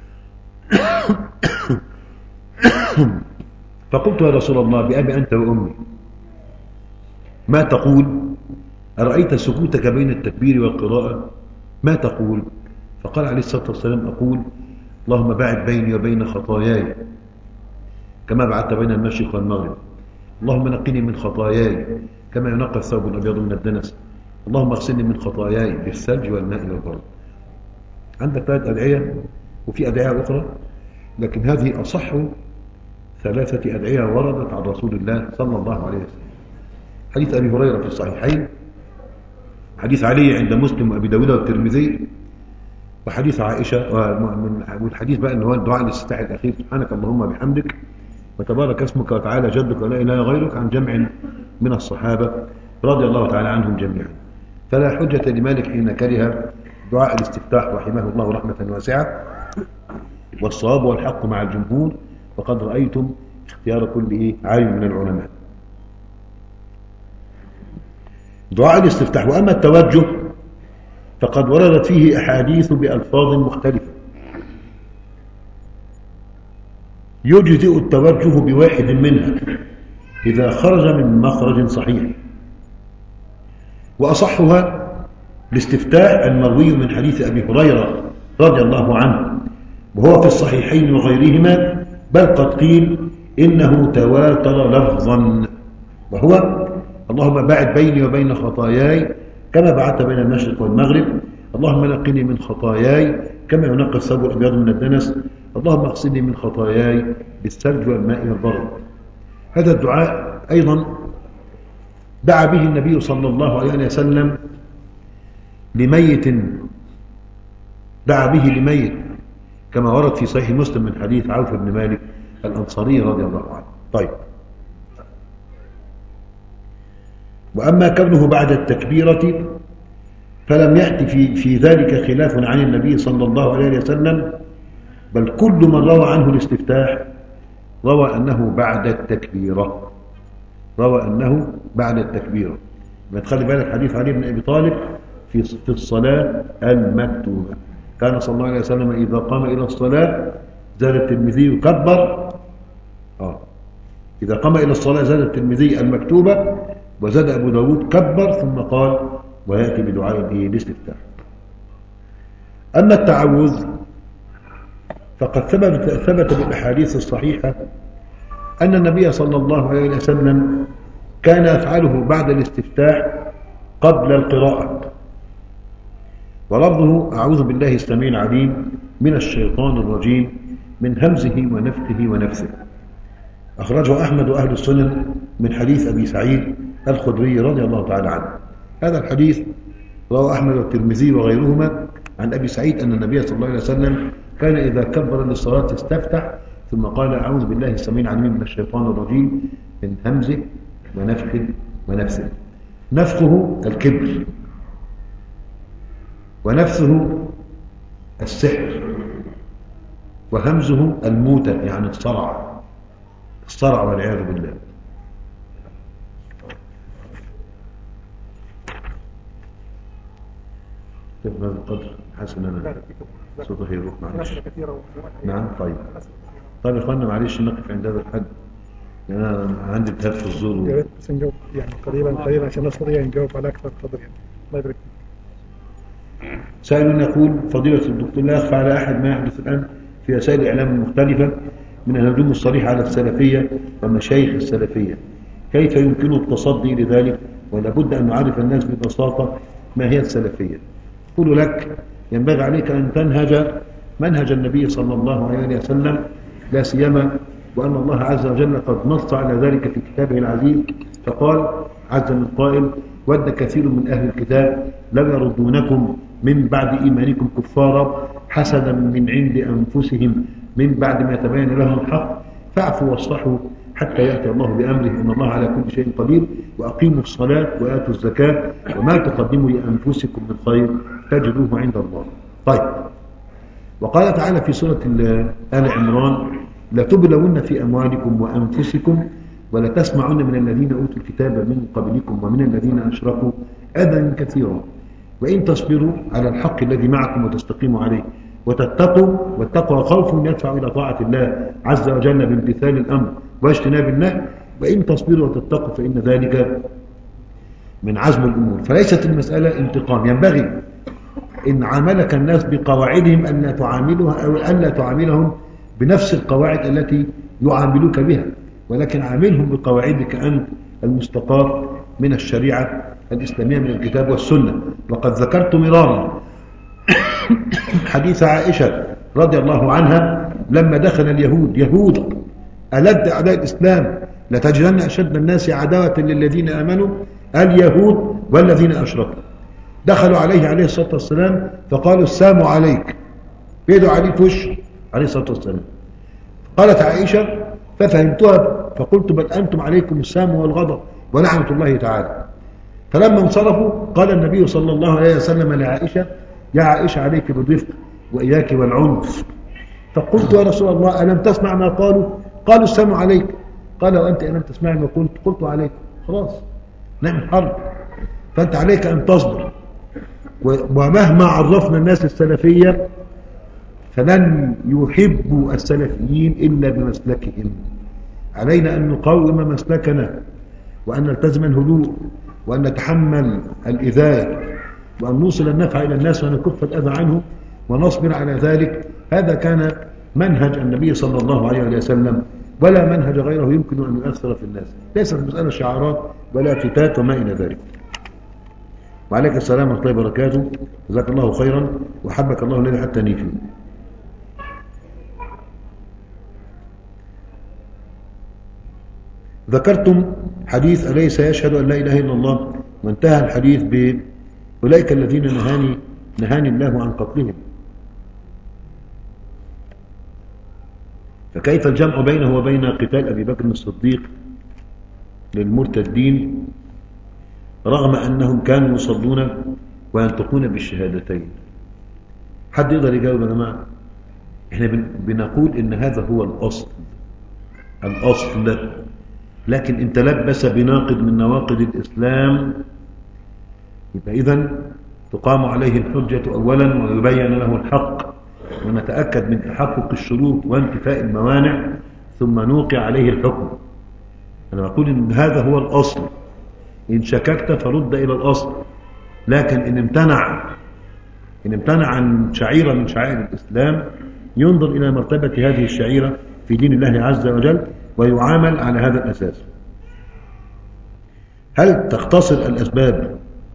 فقلت: يا رسول الله بأبي أنت وأمي، ما تقول؟ أرأيت سكوتك بين التكبير والقراءة ما تقول؟ فقال عليه الصلاة والسلام: أقول اللهم باعد بيني وبين خطاياي كما بعدت بين المشرق والمغرب، اللهم نقني من خطاياي كما ينقى الثوب الأبيض من الدنس، اللهم اغسلني من خطاياي بالثلج والماء والبرد. عندك 3 أدعية وفي أدعية أخرى، لكن هذه أصح 3 أدعية وردت عن رسول الله صلى الله عليه وسلم. حديث أبي هريرة في الصحيحين، حديث علي عند مسلم وأبي داود والترمذي، وحديث عائشة، والحديث بقى اللي هو الدعاء الاستفتاح الأخير: سبحانك اللهم بحمدك وتبارك اسمك وتعالى جدك ولا إله غيرك، عن جمع من الصحابة رضي الله تعالى عنهم جميعا. فلا حجة لمالك حين كره دعاء الاستفتاح رحمه الله رحمة واسعة، والصواب والحق مع الجمهور، وقد رأيتم اختيار كل عالم من العلماء. دعاء الاستفتاح. وأما التوجه فقد وردت فيه أحاديث بألفاظ مختلفة، يجزئ التوجه بواحد منها إذا خرج من مخرج صحيح، وأصحها الاستفتاح المروي من حديث أبي هريرة رضي الله عنه، وهو في الصحيحين وغيرهما، بل قد قيل إنه تواتر لفظا، وهو: اللهم باعد بيني وبين خطاياي كما بعدت بين المشرق والمغرب، اللهم نقني من خطاياي كما ينقى الثوب الأبيض من الدنس، اللهم اغسلني من خطاياي بالثلج والماء والبرد. هذا الدعاء أيضا دعا به النبي صلى الله عليه وسلم لميت، دعا به لميت كما ورد في صحيح مسلم من حديث عوف بن مالك الأنصاري رضي الله عنه. طيب، وأما كونه بعد التكبيرة فلم يأتي في ذلك خلاف عن النبي صلى الله عليه وسلم، بل كل من روى عنه الاستفتاح روى أنه بعد التكبيرة، روى أنه بعد التكبيرة. ما تخلي بالك حديث علي بن أبي طالب في الصلاة المكتوبة، كان صلى الله عليه وسلم إذا قام إلى الصلاة زاد الترمذي وكبر. إذا قام إلى الصلاة زاد الترمذي المكتوبة، وزاد أبو داود كبر ثم قال ويأتي بدعاء الاستفتاح. أما التعوذ فقد ثبت بالأحاديث الصحيحة أن النبي صلى الله عليه وسلم كان يفعله بعد الاستفتاح قبل القراءة، ولفظه أعوذ بالله السميع العليم من الشيطان الرجيم من همزه ونفخه ونفثه. أخرجه أحمد وأهل السنن من حديث أبي سعيد الخدري رضي الله تعالى عنه. هذا الحديث رواه أحمد والترمذي وغيرهما عن أبي سعيد أن النبي صلى الله عليه وسلم كان إذا كبر للصلاة استفتح ثم قال أعوذ بالله السميع العليم من الشيطان الرجيم من همزه ونفخه ونفثه. نفخه الكبر، ونفثه السحر، وهمزه الموتة يعني الصرع والعياذ بالله. كيف هذا القدر؟ حسن أنا صوته يروح معلش. نعم طيب يا إخواننا معلش نقف عند هذا الحد، أنا عندي التهاب في الزور
يا ريت بس نجاوب يعني قريبا عشان نستطيع نجاوب على أكثر قدر يعني. الله يبارك فيك.
سائل يقول فضيلة الدكتور لا يخفى على أحد ما يحدث الآن في وسائل الإعلام المختلفة من الهجوم الصريح على السلفية ومشايخ السلفية، كيف يمكن التصدي لذلك؟ ولا بد أن نعرف الناس ببساطة ما هي السلفية. أقول لك ينبغي عليك أن تنهج منهج النبي صلى الله عليه وسلم، لا سيما وأن الله عز وجل قد نص على ذلك في كتابه العزيز، فقال عز من قائل ود كثير من أهل الكتاب لو يردونكم من بعد إيمانكم كفارا حسدا من عند أنفسهم من بعد ما تبين لهم الحق فاعفوا واصفحوا حتى يأتي الله بأمره إن الله على كل شيء قدير وأقيموا الصلاة وآتوا الزكاة وما تقدموا لأنفسكم من خير تجدوه عند الله. طيب، وقال تعالى في سورة آل عمران لتبلون في أموالكم وأنفسكم ولتسمعن من الذين أوتوا الكتاب من قبلكم ومن الذين أشركوا أذى كثيرا وإن تصبروا على الحق الذي معكم وتستقيموا عليه وتتقوا، والتقوى خوف يدفع إلى طاعة الله عز وجل بامتثال الأمر واجتناب النهي، وإن تصبروا وتتقوا فإن ذلك من عزم الأمور. فليست المسألة انتقام، ينبغي إن عاملك الناس بقواعدهم أن لا تعاملها أو أن لا تعاملهم بنفس القواعد التي يعاملوك بها، ولكن عاملهم بقواعدك أنت المستقاة من الشريعة الإسلامية من الكتاب والسنة. وقد ذكرت مرارا حديث عائشة رضي الله عنها لما دخل اليهود يهود ألد أعداء الإسلام لتجدن أشد الناس عداوة للذين آمنوا اليهود والذين أشركوا. دخلوا عليه الصلاة والسلام فقالوا السلام عليك، بيدوا عليه فش عليه الصلاة والسلام. قالت عائشة ففهمتها فقلت بل أنتم عليكم السام والغضب ولعنة الله تعالى. فلما انصرفوا قال النبي صلى الله عليه وسلم لعائشة يا عائشة عليك بالرفق وإياك والعنف. فقلت يا رسول الله ألم تسمع ما قالوا؟ قالوا السلام عليك. قال وأنت ألم تسمع ما قلت؟ قلت عليك. خلاص نعمل حرب، فأنت عليك أن تصبر. ومهما عرفنا الناس السلفية فلن يحبوا السلفيين إلا بمسلكهم. علينا أن نقوم مسلكنا وأن نلتزم الهدوء وأن نتحمل الإذاية وأن نوصل النفع إلى الناس ونكف الأذى عنه ونصبر على ذلك. هذا كان منهج النبي صلى الله عليه وسلم، ولا منهج غيره يمكن أن يؤثر في الناس. ليست مسألة شعارات ولا فتات وما إلى ذلك. وعليك السلام ورحمة الله وبركاته، جزاك الله خيرا وحبك الله الذي حتى نيفي. ذكرتم حديث أليس يشهد أن لا إله إلا الله، وانتهى الحديث بأولئك الذين نهاني الله عن قتلهم. فكيف الجمع بينه وبين قتال أبي بكر الصديق للمرتدين رغم أنهم كانوا يصلون وينطقون بالشهادتين؟ حد يقدر يجاوب يا جماعة؟ احنا بنقول إن هذا هو الأصل، الأصل. لكن إن تلبس بناقض من نواقض الإسلام يبقى إذن تقام عليه الحجة أولا ويبين له الحق ونتأكد من تحقق الشروط وانتفاء الموانع ثم نوقع عليه الحكم. أنا أقول إن هذا هو الأصل، إن شككت فرد إلى الأصل. لكن إن امتنع عن شعيرة من شعائر الإسلام ينظر إلى مرتبة هذه الشعيرة في دين الله عز وجل ويعامل على هذا الأساس. هل تختصر الأسباب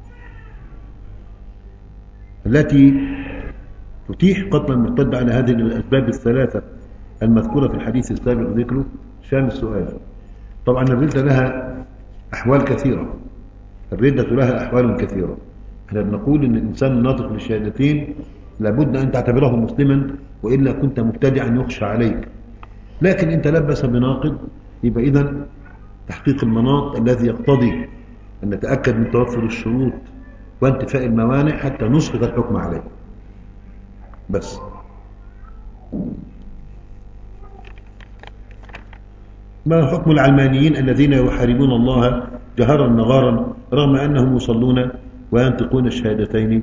التي تتيح قتل المرتد على هذه الأسباب الثلاثة المذكورة في الحديث السابق ذكره؟ شام السؤال. طبعا الردة لها أحوال كثيرة، احنا بنقول إن الإنسان الناطق بالشهادتين لابد أن تعتبره مسلما وإلا كنت مبتدعا يخشى عليك. لكن إن تلبس بناقض يبقى إذن تحقيق المناط الذي يقتضي أن نتأكد من توفر الشروط وانتفاء الموانع حتى نسقط الحكم عليه بس. ما حكم العلمانيين الذين يحاربون الله جهرا نغارا رغم أنهم يصلون وينطقون الشهادتين؟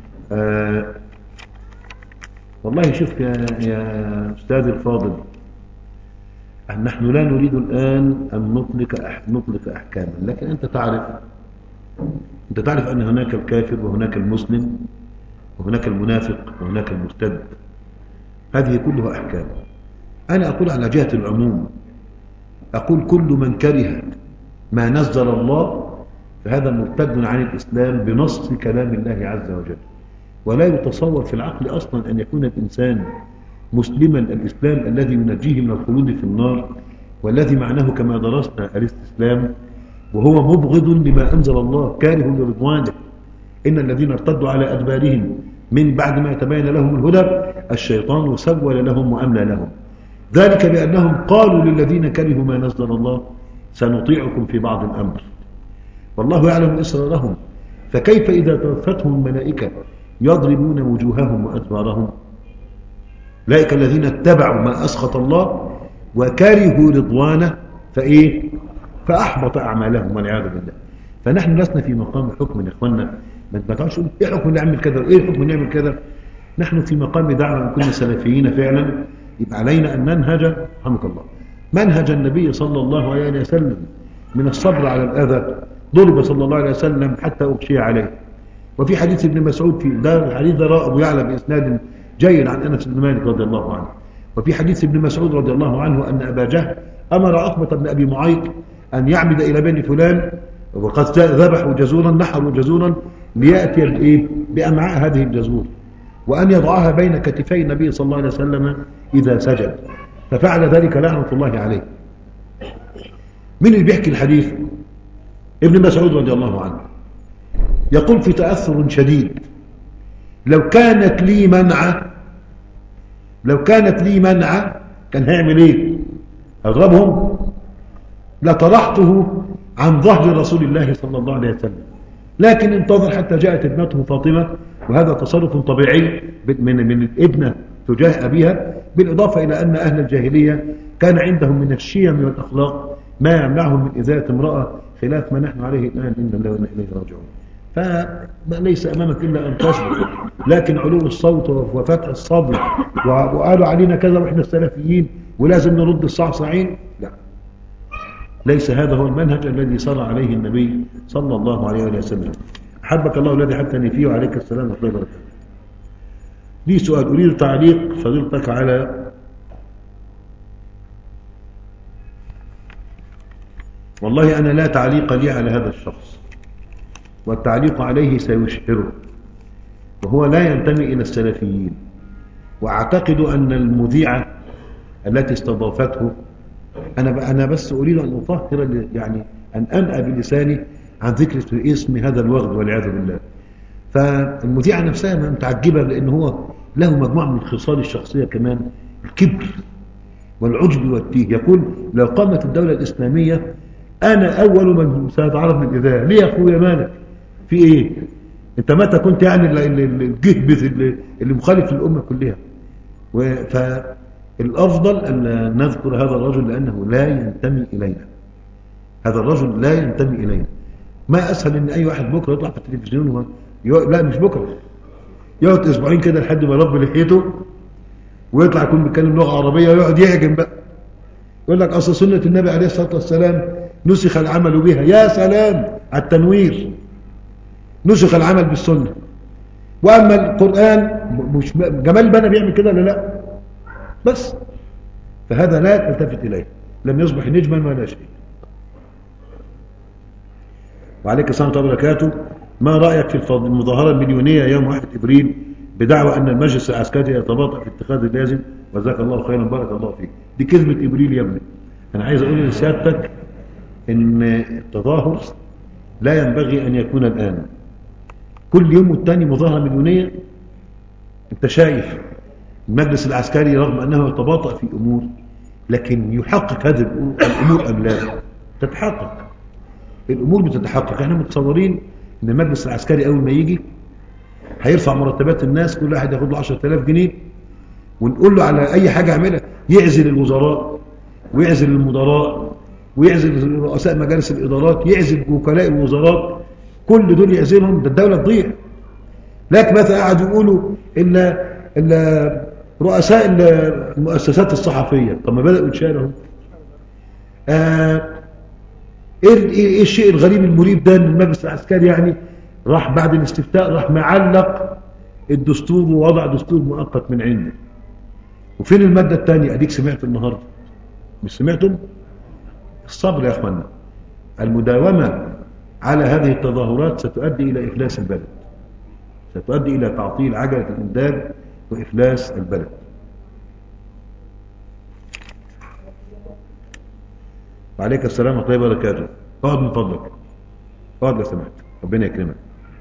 والله شوف يا أستاذ الفاضل، نحن لا نريد الآن أن نطلق أحكاما، لكن أنت تعرف أن هناك الكافر وهناك المسلم وهناك المنافق وهناك المرتد، هذه كلها أحكام. أنا أقول على جهة العموم، أقول كل من كره ما نزل الله فهذا مرتد عن الإسلام بنص كلام الله عز وجل. ولا يتصور في العقل أصلا أن يكون الإنسان مسلما الإسلام الذي ينجيه من الخلود في النار والذي معناه كما درسنا الاستسلام وهو مبغض لما أنزل الله كاره لرضوانه. إن الذين ارتدوا على أدبارهم من بعد ما يتبين لهم الهدى الشيطان سول لهم وأملى لهم، ذلك بأنهم قالوا للذين كرهوا ما نزل الله سنطيعكم في بعض الأمر والله يعلم إسرارهم. فكيف إذا توفتهم الملائكة يضربون وجوههم وأدبارهم؟ أولئك الذين اتبعوا ما أسخط الله وكرهوا رضوانه فأحبط أعمالهم والعياذ بالله. فنحن لسنا في مقام حكم يا إخواننا، ما تعالش إيه حكم نعمل كذا وإيه حكم نعمل كذا. نحن في مقام دعوة من كل سلفيين فعلا، يبقى علينا أن ننهج رحمك الله منهج النبي صلى الله عليه وسلم من الصبر على الأذى. ضرب صلى الله عليه وسلم حتى أغشي عليه. وفي حديث ابن مسعود في دار الحديث ده أبو يعلى بإسناد جيد عن أنس بن مالك رضي الله عنه. وفي حديث ابن مسعود رضي الله عنه أن أبا جهل أمر عقبة بن أبي معيط أن يعمد إلى بني فلان وقد ذبحوا جزورا نحروا جزورا ليأتي بأمعاء هذه الجزور وأن يضعها بين كتفي النبي صلى الله عليه وسلم إذا سجد، ففعل ذلك لعنة الله عليه. من اللي بيحكي الحديث؟ ابن مسعود رضي الله عنه يقول في تأثر شديد: لو كانت لي منعة كان هيعمل ايه؟ اضربهم؟ لطرحته عن ظهر رسول الله صلى الله عليه وسلم، لكن انتظر حتى جاءت ابنته فاطمة، وهذا تصرف طبيعي من الابنة تجاه أبيها، بالإضافة إلى أن أهل الجاهلية كان عندهم من الشيم والأخلاق ما يمنعهم من إزالة امرأة خلاف ما نحن عليه الآن، إن الله وإنا إليه راجعون. فليس أمامك إلا أن تصبر، لكن علو الصوت وفتح الصدر وقالوا علينا كذا وإحنا السلفيين ولازم نرد الصعصعين، لا، ليس هذا هو المنهج الذي صار عليه النبي صلى الله عليه وسلم. أحبك الله الذي حبتني فيه وعليك السلام ورحمة الله وبركاته. لي سؤال أريد تعليق فضيلتك على والله أنا لا تعليق لي على هذا الشخص، والتعليق عليه سيشهره، وهو لا ينتمي إلى السلفيين. وأعتقد أن المذيعة التي استضافته أنا بس أريد أن أطهر يعني أن أنأى بلساني عن ذكر اسم هذا الوغد والعياذ بالله. فالمذيعة نفسها متعجبة لأن هو له مجموعة من الخصال الشخصية كمان، الكبر والعجب والتيه. يقول: لو قامت الدولة الإسلامية أنا أول من سيتعرض للإذاعة. ليه يا أخويا مالك؟ في إيه؟ أنت متى كنت يعني الجهبذ اللي مخالف للأمة كلها؟ الأفضل أن نذكر هذا الرجل لأنه لا ينتمي إلينا. هذا الرجل لا ينتمي إلينا. ما أسهل أن أي واحد بكرة يطلع في التلفزيون لا مش بكرة، يقعد أسبوعين كده لحد ما يربي لحيته ويطلع يكون بيتكلم لغة عربية ويقعد يهجم بقى، يقول لك أصل سنة النبي عليه الصلاة والسلام نسخ العمل بها. يا سلام على التنوير، نسخ العمل بالسنة. وأما القرآن مش جمال بنا بيعمل كده ولا لا؟ بس فهذا لا تلتفت إليه، لم يصبح نجما ولا شيء. وعليك السلام ورحمة الله وبركاته. ما رأيك في المظاهرة المليونية يوم 1 إبريل بدعوى أن المجلس العسكري يتباطأ في اتخاذ اللازم؟ وجزاك الله خيرا، بارك الله فيك. دي كذبة إبريل يا ابني. أنا عايز أقول لسيادتك إن التظاهر لا ينبغي أن يكون الآن كل يوم والتاني مظاهرة مليونية. أنت شايف المجلس العسكري رغم أنه يتباطأ في أمور لكن يحقق هذه الأمور أم لا؟ تتحقق الأمور، بتتحقق. احنا متصورين أن المجلس العسكري أول ما يجي هيرفع مرتبات الناس، كل واحد ياخد له 10,000 جنيه، ونقول له على أي حاجة يعملها، يعزل الوزراء ويعزل المدراء ويعزل رؤساء مجالس الإدارات، يعزل وكلاء الوزارات، كل دول يعزلهم، ده الدولة تضيع. لكن مثلا قاعدوا يقولوا إن رؤساء المؤسسات الصحفية، طب ما بدأوا يتشالوا. ايه الشيء الغريب المريب ده ان المجلس العسكري يعني راح بعد الاستفتاء راح معلق الدستور ووضع دستور مؤقت من عنده. وفين المادة الثانية؟ اديك سمعت النهارده، مش سمعتم؟ الصبر يا اخوانا. المداومة على هذه التظاهرات ستؤدي الى افلاس البلد، ستؤدي الى تعطيل عجلة الانتاج وافلاس البلد. وعليك السلام ورحمة الله وبركاته. اقعد من فضلك، اقعد لو سمحت، ربنا يكرمك.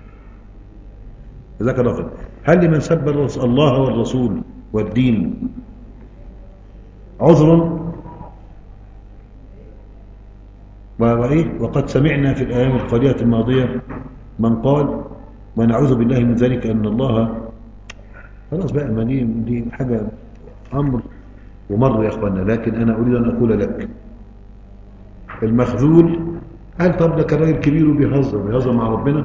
جزاك الله خير. هل لمن سب الله والرسول والدين عذر؟ وقد سمعنا في الأيام القليلة الماضية من قال، ونعوذ بالله من ذلك، أن الله خلاص بقى، ما دي حاجة أمر ومر يا أخوانا. لكن أنا أريد أن أقول لك المخذول، هل طب لك راجل كبير بيهزر مع ربنا؟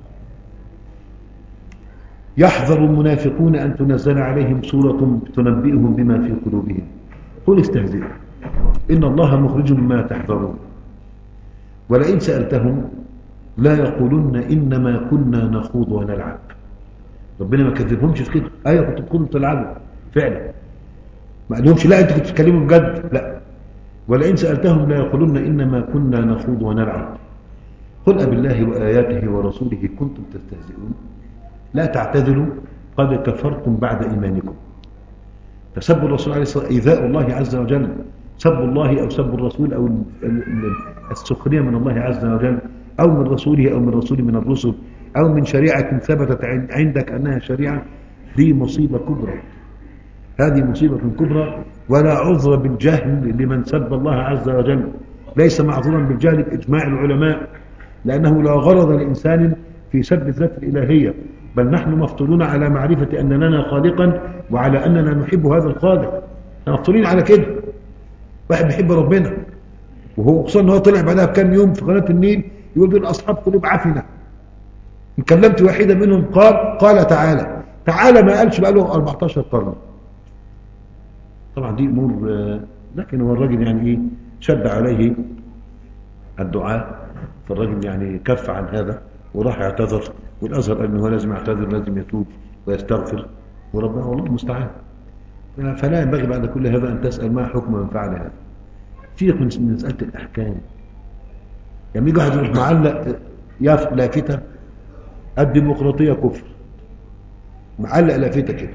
يحذر المنافقون أن تنزل عليهم سورة تنبئهم بما في قلوبهم. قل استهزئوا إن الله مخرج ما تحذرون. ولئن سألتهم لا يقولن إنما كنا نخوض ونلعب. ربنا ما كذبهمش في كده. أيوة كنتوا تخوضوا وتلعبوا فعلا، ما قالهمش لا أنتوا كنتوا تتكلموا بجد، لا. ولئن سألتهم لا يقولن إنما كنا نخوض ونلعب. قل أبالله وآياته ورسوله كنتم تستهزئون لا تعتذروا قد كفرتم بعد إيمانكم. فسب الرسول عليه الصلاة والسلام إيذاء الله عز وجل، سب الله أو سب الرسول أو السخرية من الله عز وجل أو من رسوله أو من رسول من الرسل أو من شريعة ثبتت عندك أنها شريعة، دي مصيبة كبرى. هذه مصيبة كبرى، ولا عذر بالجهل لمن سب الله عز وجل. ليس معذورا بالجهل بإجماع العلماء، لأنه لا غرض لإنسان في سب الذات الإلهية، بل نحن مفطورون على معرفة أن لنا خالقا وعلى أننا نحب هذا الخالق. مفطورين على كده. واحد بيحب ربنا، وهو خصوصا أنه طلع بعدها بكام يوم في قناة النيل يقول دول أصحاب قلوب عفنة. إن كلمت واحدة منهم قال تعالى ما قالش بقى له 14 قرن. طبعا دي أمور، لكن هو الراجل يعني إيه شد عليه الدعاء، فالراجل يعني كف عن هذا وراح يعتذر، والأزهر قال إنه لازم يعتذر، لازم يتوب ويستغفر، وربنا والله المستعان. فلا ينبغي بعد كل هذا أن تسأل ما حكم من فعل هذا. فيك من مسألة الأحكام. يعني يجي واحد يروح معلق لافتة الديمقراطية كفر، معلق لافتة كده.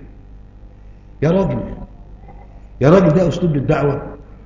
يا راجل ده أسلوب للدعوة.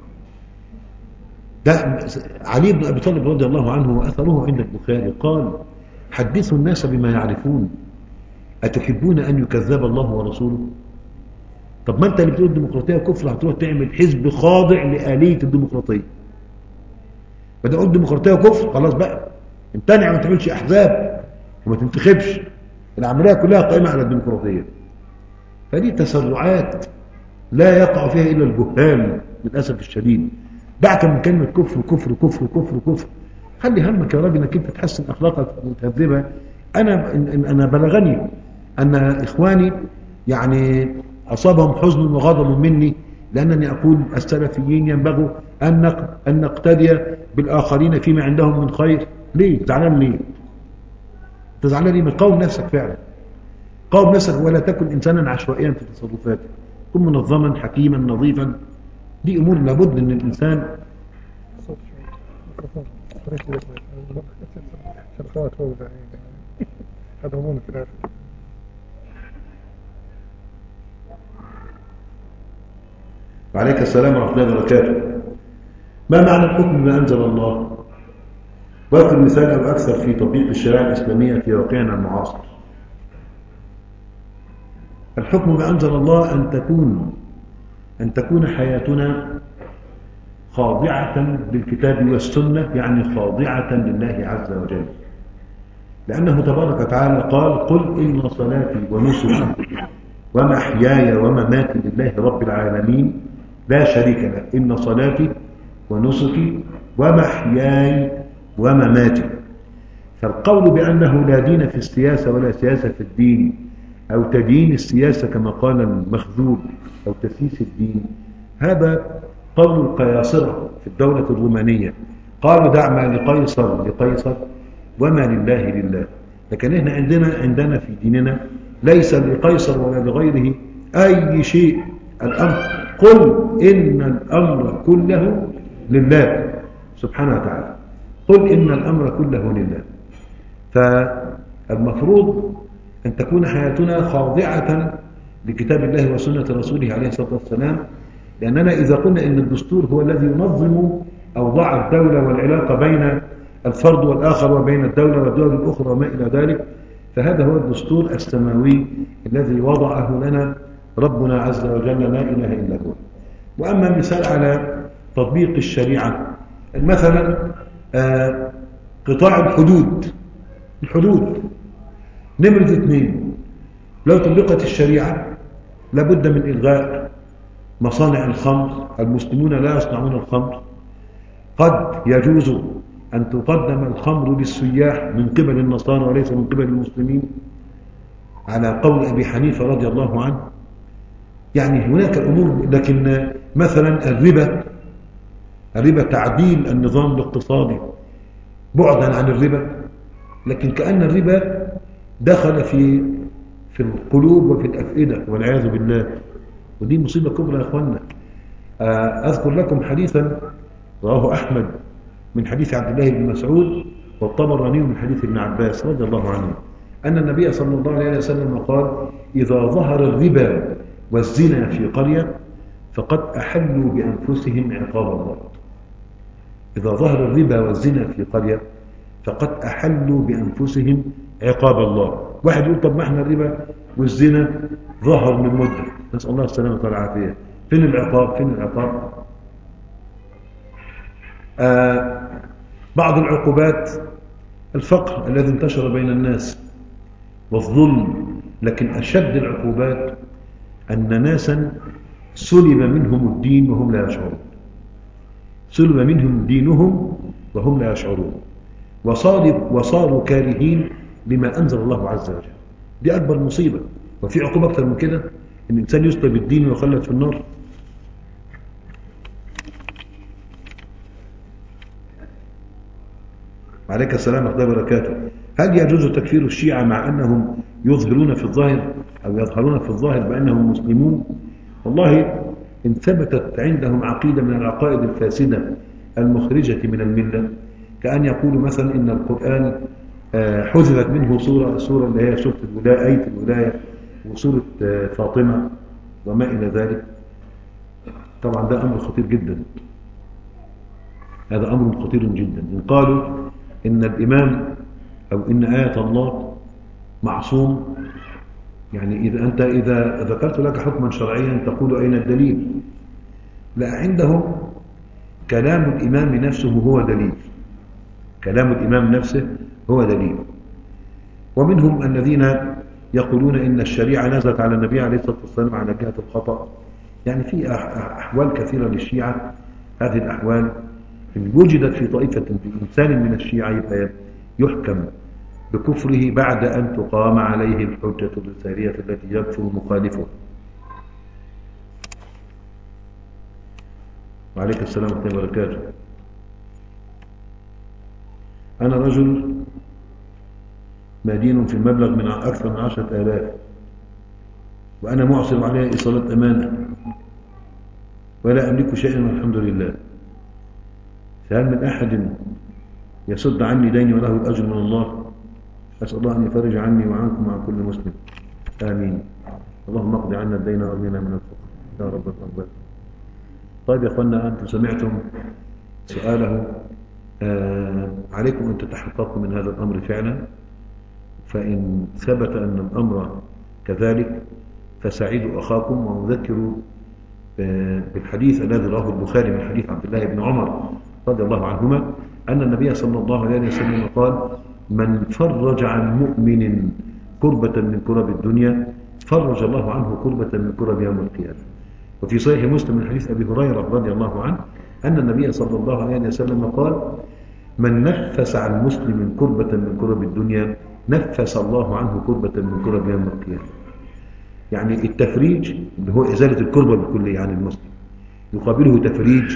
ده علي بن أبي طالب رضي الله عنه وأثره عند البخاري قال حدثوا الناس بما يعرفون أتحبون أن يكذب الله ورسوله؟ طب ما أنت اللي بتقول الديمقراطية كفر هتروح تعمل حزب خاضع لآلية الديمقراطية. بدأ أقول الديمقراطية كفر، خلاص بقى امتنع، ما تعملش أحزاب وما تنتخبش. العملية كلها قائمة على الديمقراطية. فدي تسرعات لا يقع فيها إلا الجهال للأسف الشديد. دعك من كلمة كفر كفر كفر كفر كفر. خلي همك يا راجل انك انت تحسن اخلاقك وتهذبها. انا بلغني ان اخواني يعني اصابهم حزن وغضب مني لانني اقول السلفيين ينبغي ان نقتدي بالاخرين فيما عندهم من خير. ليه زعلان ليه؟ انت زعلان ليه؟ ما تقاوم نفسك فعلا، قاوم نفسك ولا تكن انسانا عشوائيا في تصرفاتك، كن منظما حكيما نظيفا. دي امور لابد ان الانسان
هذا همون في الآخر.
وعليك السلام ورحمة الله وبركاته. ما معنى الحكم بما أنزل الله؟ واذكر مثال أو أكثر في تطبيق الشريعة الإسلامية في واقعنا المعاصر. الحكم بما أنزل الله أن تكون حياتنا خاضعة بالكتاب والسنة، يعني خاضعة لله عز وجل، لأنه تبارك وتعالى قال: قل إن صلاتي ونسكي ومحياي ومماتي لله رب العالمين لا شريك له. إن صلاتي ونسكي ومحياي ومماتي. فالقول بأنه لا دين في السياسة ولا سياسة في الدين، أو تدين السياسة كما قال المخذول، أو تسييس الدين، هذا قول القياصرة في الدولة الرومانية. قالوا دع ما لقيصر لقيصر وما لله لله. لكن احنا عندنا في ديننا ليس لقيصر ولا لغيره أي شيء. الأمر قل إن الأمر كله لله سبحانه وتعالى. قل إن الأمر كله لله. فالمفروض أن تكون حياتنا خاضعة لكتاب الله وسنة رسوله عليه الصلاة والسلام، لأننا إذا قلنا إن الدستور هو الذي ينظم أوضاع الدولة والعلاقة بين الفرد والآخر وبين الدولة والدول الأخرى وما إلى ذلك، فهذا هو الدستور السماوي الذي وضعه لنا ربنا عز وجل لا إله إلا هو. وأما مثال على تطبيق الشريعة، مثلا قطاع الحدود نمرة 2. لو طبقت الشريعة لابد من إلغاء مصانع الخمر. المسلمون لا يصنعون الخمر. قد يجوز أن تقدم الخمر للسياح من قبل النصارى وليس من قبل المسلمين على قول أبي حنيفة رضي الله عنه. يعني هناك أمور. لكن مثلا الربا تعديل النظام الاقتصادي بعدا عن الربا، لكن كأن الربا دخل في القلوب وفي الأفئدة والعياذ بالله، ودي مصيبة كبرى يا أخوانا. أذكر لكم حديثا رواه أحمد من حديث عبد الله بن مسعود، والطبراني من حديث ابن عباس رضي الله عنه، أن النبي صلى الله عليه وسلم قال: إذا ظهر الربا والزنا في قرية فقد أحلوا بأنفسهم عقاب الله. إذا ظهر الربا والزنا في قرية فقد أحلوا بأنفسهم عقاب الله. واحد يقول: طب ما احنا الربا والزنا ظهر من مدة، نسأل الله السلامة والعافية، فين العقاب؟ بعض العقوبات الفقر الذي انتشر بين الناس والظلم، لكن أشد العقوبات أن ناسا سلب منهم الدين وهم لا يشعرون. سلب منهم دينهم وهم لا يشعرون، وصاروا كارهين لما أنزل الله عز وجل. دي أكبر مصيبة. وفي عقوبة أكثر من كده؟ إن الإنسان يسلب الدين ويخلد في النار. عليك السلام ورحمة الله وبركاته. هل يجوز تكفير الشيعة مع أنهم يظهرون في الظاهر بأنهم مسلمون؟ والله إن ثبتت عندهم عقيدة من العقائد الفاسدة المخرجة من الملة، كأن يقولوا مثلا إن القرآن حذفت منه سورة اللي هي سورة الولاية، آية الولاية، وسورة فاطمة وما إلى ذلك. طبعا ده أمر خطير جدا. هذا أمر خطير جدا. إن قالوا إن الإمام أو إن آية الله معصوم، يعني إذا ذكرت لك حكما شرعيا تقول أين الدليل؟ لا، عندهم كلام الإمام نفسه هو دليل. كلام الإمام نفسه هو دليل. ومنهم الذين يقولون إن الشريعة نزلت على النبي عليه الصلاة والسلام على جهة الخطأ، يعني في أحوال كثيرة للشيعة. هذه الأحوال إن وجدت في طائفة في إنسان من الشيعة يبقى يحكم بكفره بعد أن تقام عليه الحجة الرسالية التي يكفر مخالفه. وعليك السلام ورحمة الله وبركاته. أنا رجل مدين في المبلغ من أكثر من 10,000 وأنا معصر عليها إيصالات أمانة ولا أملك شيئا والحمد لله، فهل من أحد يصد عني ديني وله الأجر من الله؟ أسأل الله أن يفرج عني وعنكم وعن كل مسلم، آمين. اللهم اقض عنا الدين وأغننا من الفقر يا رب الأرباب. طيب يا أخوانا، أنتم سمعتم سؤاله. عليكم أن تتحققوا من هذا الأمر فعلا، فإن ثبت أن الأمر كذلك فساعدوا أخاكم وذكروا بالحديث الذي رواه البخاري من حديث عبد الله بن عمر رضي الله عنهما أن النبي صلى الله عليه وسلم قال: من فرج عن مؤمن كربة من كرب الدنيا فرج الله عنه كربة من كرب يوم القيامة. وفي صحيح مسلم من حديث أبي هريرة رضي الله عنه أن النبي صلى الله عليه وسلم قال: من نفس عن مسلم كربة من كرب الدنيا نفس الله عنه كربة من كرب يوم القيامة. يعني التفريج اللي هو إزالة الكربة بالكلية عن المسلم يقابله تفريج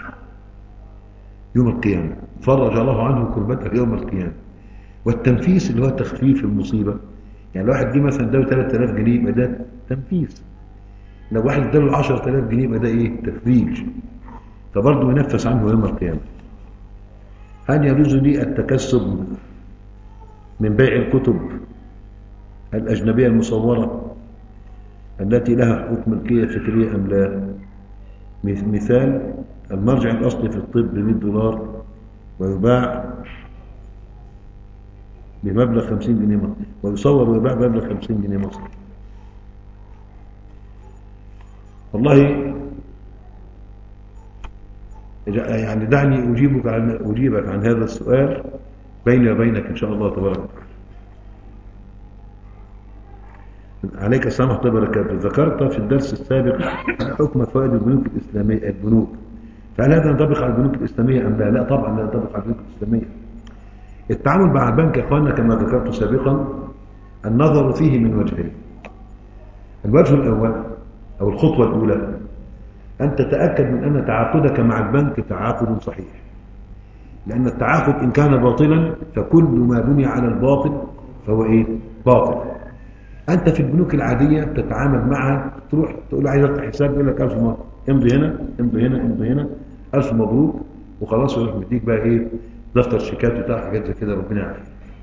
يوم القيامة، فرج الله عنه كربته يوم القيامة. والتنفيس اللي هو تخفيف المصيبة، يعني لو واحد جه مثلا اداله 3000 جنيه يبقى ده تنفيس، لو واحد اداله 10,000 جنيه يبقى ده ايه؟ تفريج، فبرضه ينفس عنه يوم القيامة. هل يجوز لي التكسب من بيع الكتب الأجنبية المصورة التي لها حقوق ملكية فكرية أم لا؟ مثال: المرجع الأصلي في الطب ب$100 ويباع بمبلغ 50 جنيه مصري، ويصور ويباع بمبلغ 50 جنيه مصري. والله يعني دعني أجيبك عن هذا السؤال بيني وبينك إن شاء الله تبارك وتعالى. عليك السلام ورحمة الله وبركاته. ذكرت في الدرس السابق حكم فوائد البنوك الإسلامية فهل هذا ينطبق على البنوك الإسلامية أم لا؟ لا طبعا لا ينطبق على البنوك الإسلامية. التعامل مع البنك يا اخواننا كما ذكرت سابقا النظر فيه من وجهين. الوجه الأول أو الخطوة الأولى أن تتأكد من أن تعاقدك مع البنك تعاقد صحيح، لأن التعاقد إن كان باطلا فكل ما بني على الباطل فهو إيه؟ باطل. أنت في البنوك العادية تتعامل معها، تروح تقول له عايز أفتح حساب، يقول لك 1000 مرة، امضي هنا امضي هنا امضي هنا، 1000 مبروك وخلاص، ويروح مديك بقى إيه؟ دفتر شيكات بتاع حاجات زي كده، ربنا يعافيك.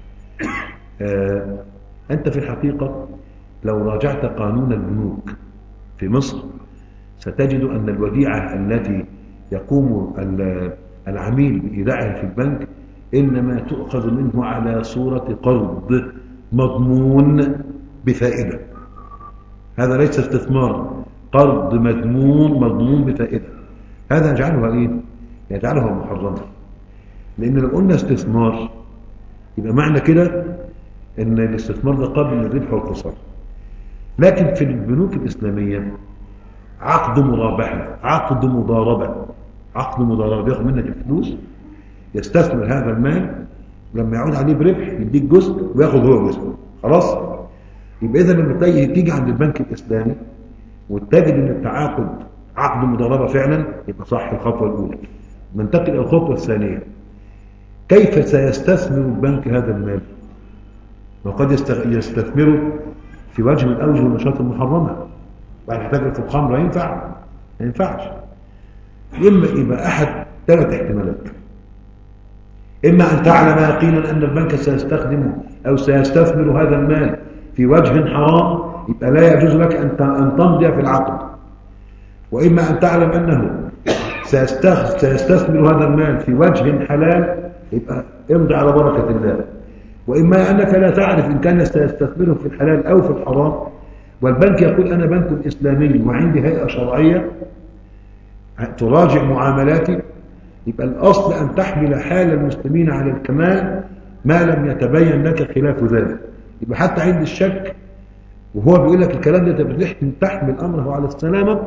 أنت في الحقيقة لو راجعت قانون البنوك في مصر ستجد أن الوديعة التي يقوم العميل بإيداعها في البنك إنما تؤخذ منه على صورة قرض مضمون بفائدة. هذا ليس استثمار، قرض مضمون بفائدة. هذا يجعلها إيه؟ يجعلها محرمة. لأن لو قلنا استثمار يبقى معنى كده أن الاستثمار ده قابل للربح والخسارة. لكن في البنوك الإسلامية عقد مرابحة، عقد مضاربة بياخد منك الفلوس، يستثمر هذا المال، لما يعود عليه بربح يديك جزء وياخد هو جزء، خلاص. يبقى إذا لما تيجي عند البنك الإسلامي وتجد أن التعاقد عقد مضاربة فعلا، يبقى صح الخطوة الأولى. ننتقل إلى الخطوة الثانية: كيف سيستثمر البنك هذا المال؟ وقد يستثمره في وجه من أوجه النشاط المحرمة. بعد يحتاج في الخمر ينفع؟ ما ينفعش. إما يبقى أحد 3 احتمالات: إما أن تعلم يقينا أن البنك سيستخدم أو سيستثمر هذا المال في وجه حرام، يبقى لا يجوز لك أن تمضي في العقد. وإما أن تعلم أنه سيستثمر هذا المال في وجه حلال، يبقى امضي على بركة الله. وإما أنك لا تعرف إن كان سيستثمره في الحلال أو في الحرام، والبنك يقول أنا بنك إسلامي وعندي هيئة شرعية تراجع معاملاتي، يبقى الأصل أن تحمل حال المسلمين على الكمال ما لم يتبين لك خلاف ذلك. يبقى حتى عند الشك وهو بيقول لك الكلام ده تحمل أمره على السلامة،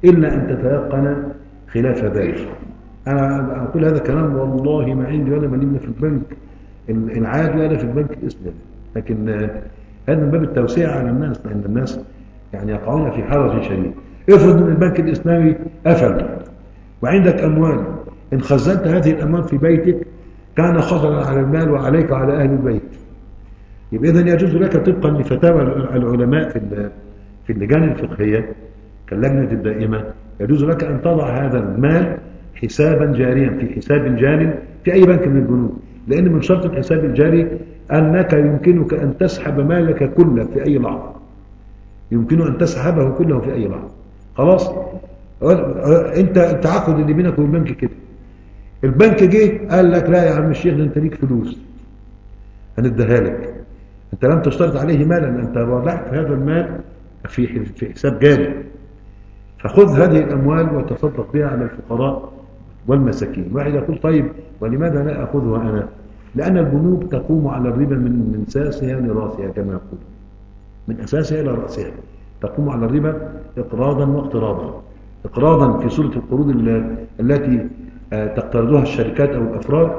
إلا أن تتيقن خلاف ذلك. أنا أقول هذا كلام والله ما عندي ولا مليم في البنك العادي ولا في البنك الإسلامي، لكن هذا من باب التوسيع على الناس، لأن الناس يعني يقعون في حرج شديد. افرض أن البنك الإسلامي قفل وعندك أموال، إن خزنت هذه الأموال في بيتك كان خطرا على المال وعليك وعلى أهل البيت. يبقى إذن يجوز لك طبقا لفتاوى العلماء في اللجان الفقهية كاللجنة الدائمة، يجوز لك أن تضع هذا المال حسابا جاريا في حساب جار في أي بنك من البنوك، لأن من شرط الحساب الجاري أنك يمكنك أن تسحب مالك كله في أي لحظة، يمكن أن تسحبه كله في أي لحظة. خلاص أنت التعاقد اللي بينك وبين البنك كده، البنك جه قال لك لا يا عم الشيخ ده أنت ليك فلوس هنديها لك، أنت لم تشترط عليه مالا، أنت وضعت هذا المال في حساب جاري، فخذ هذه الأموال وتصدق بها على الفقراء والمساكين. واحد يقول طيب ولماذا لا أخذها أنا؟ لأن البنوك تقوم على الربا من أساسها لرأسها كما يقول، من أساسها إلى رأسها تقوم على الربا إقراضا واقتراضا. إقراضا في صورة القروض التي تقترضها الشركات أو الأفراد،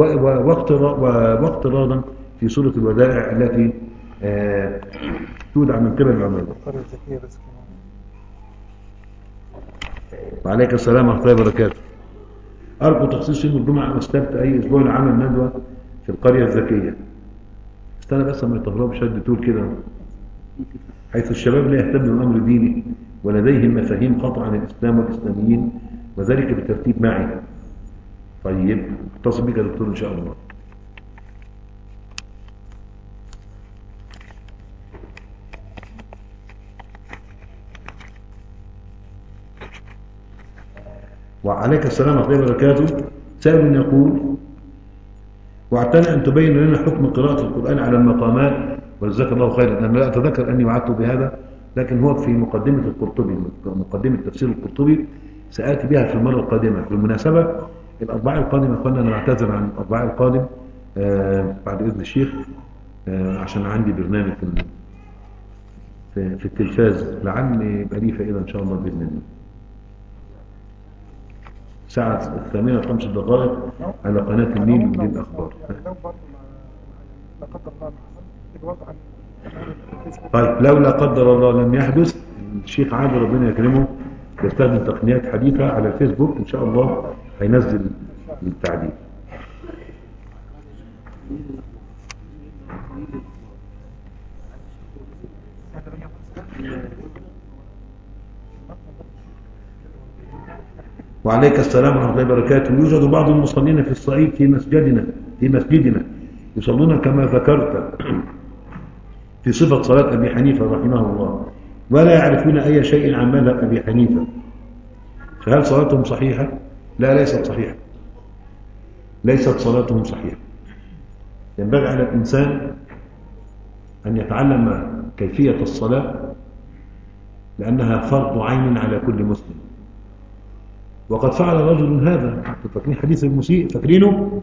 واقتراضا في صورة الودائع التي تودع من قبل العمال. وعليك السلام ورحمة الله وبركاته. أرجو تخصيص يوم الجمعة والسبت أي أسبوع لعمل ندوة في القرية الذكية. استنى بس ما يطهروا بشد طول كده، حيث الشباب لا يهتم بالأمر الديني ولديهم مفاهيم خطأ عن الإسلام والإسلاميين، وذلك بالترتيب معي. طيب اتصل بك يا دكتور إن شاء الله. وعليك السلام ورحمة الله وبركاته. سائل يقول واعتنى أن تبين لنا حكم قراءة القرآن على المقامات، وجزاك الله خيرا. أنا لا أتذكر أني وعدت بهذا، لكن هو في مقدمة القرطبي، مقدمة تفسير القرطبي، سآتي بها في المرة القادمة. بالمناسبة الأربعاء القادم أخوانا أنا بعتذر عن الأربعاء القادم بعد إذن الشيخ، عشان عندي برنامج في التلفاز، لعلي يبقى لي فائدة إن شاء الله بإذن الله. الساعة 8:05 على قناة النيل للأخبار. طيب لو لا قدر الله لم يحدث، الشيخ عادل ربنا يكرمه يستخدم تقنيات حديثة على الفيسبوك إن شاء الله هينزل التعديل. وعليك السلام ورحمة الله وبركاته. يوجد بعض المصلين في الصعيد في مسجدنا يصلون كما ذكرت في صفة صلاة أبي حنيفة رحمه الله، ولا يعرفون أي شيء عن مذهب أبي حنيفة، فهل صلاتهم صحيحة؟ لا، ليست صحيحة، ليست صلاتهم صحيحة. ينبغي على الإنسان أن يتعلم كيفية الصلاة، لأنها فرض عين على كل مسلم. وقد فعل رجل هذا، فاكرين حديث المسيء؟ فاكرينه؟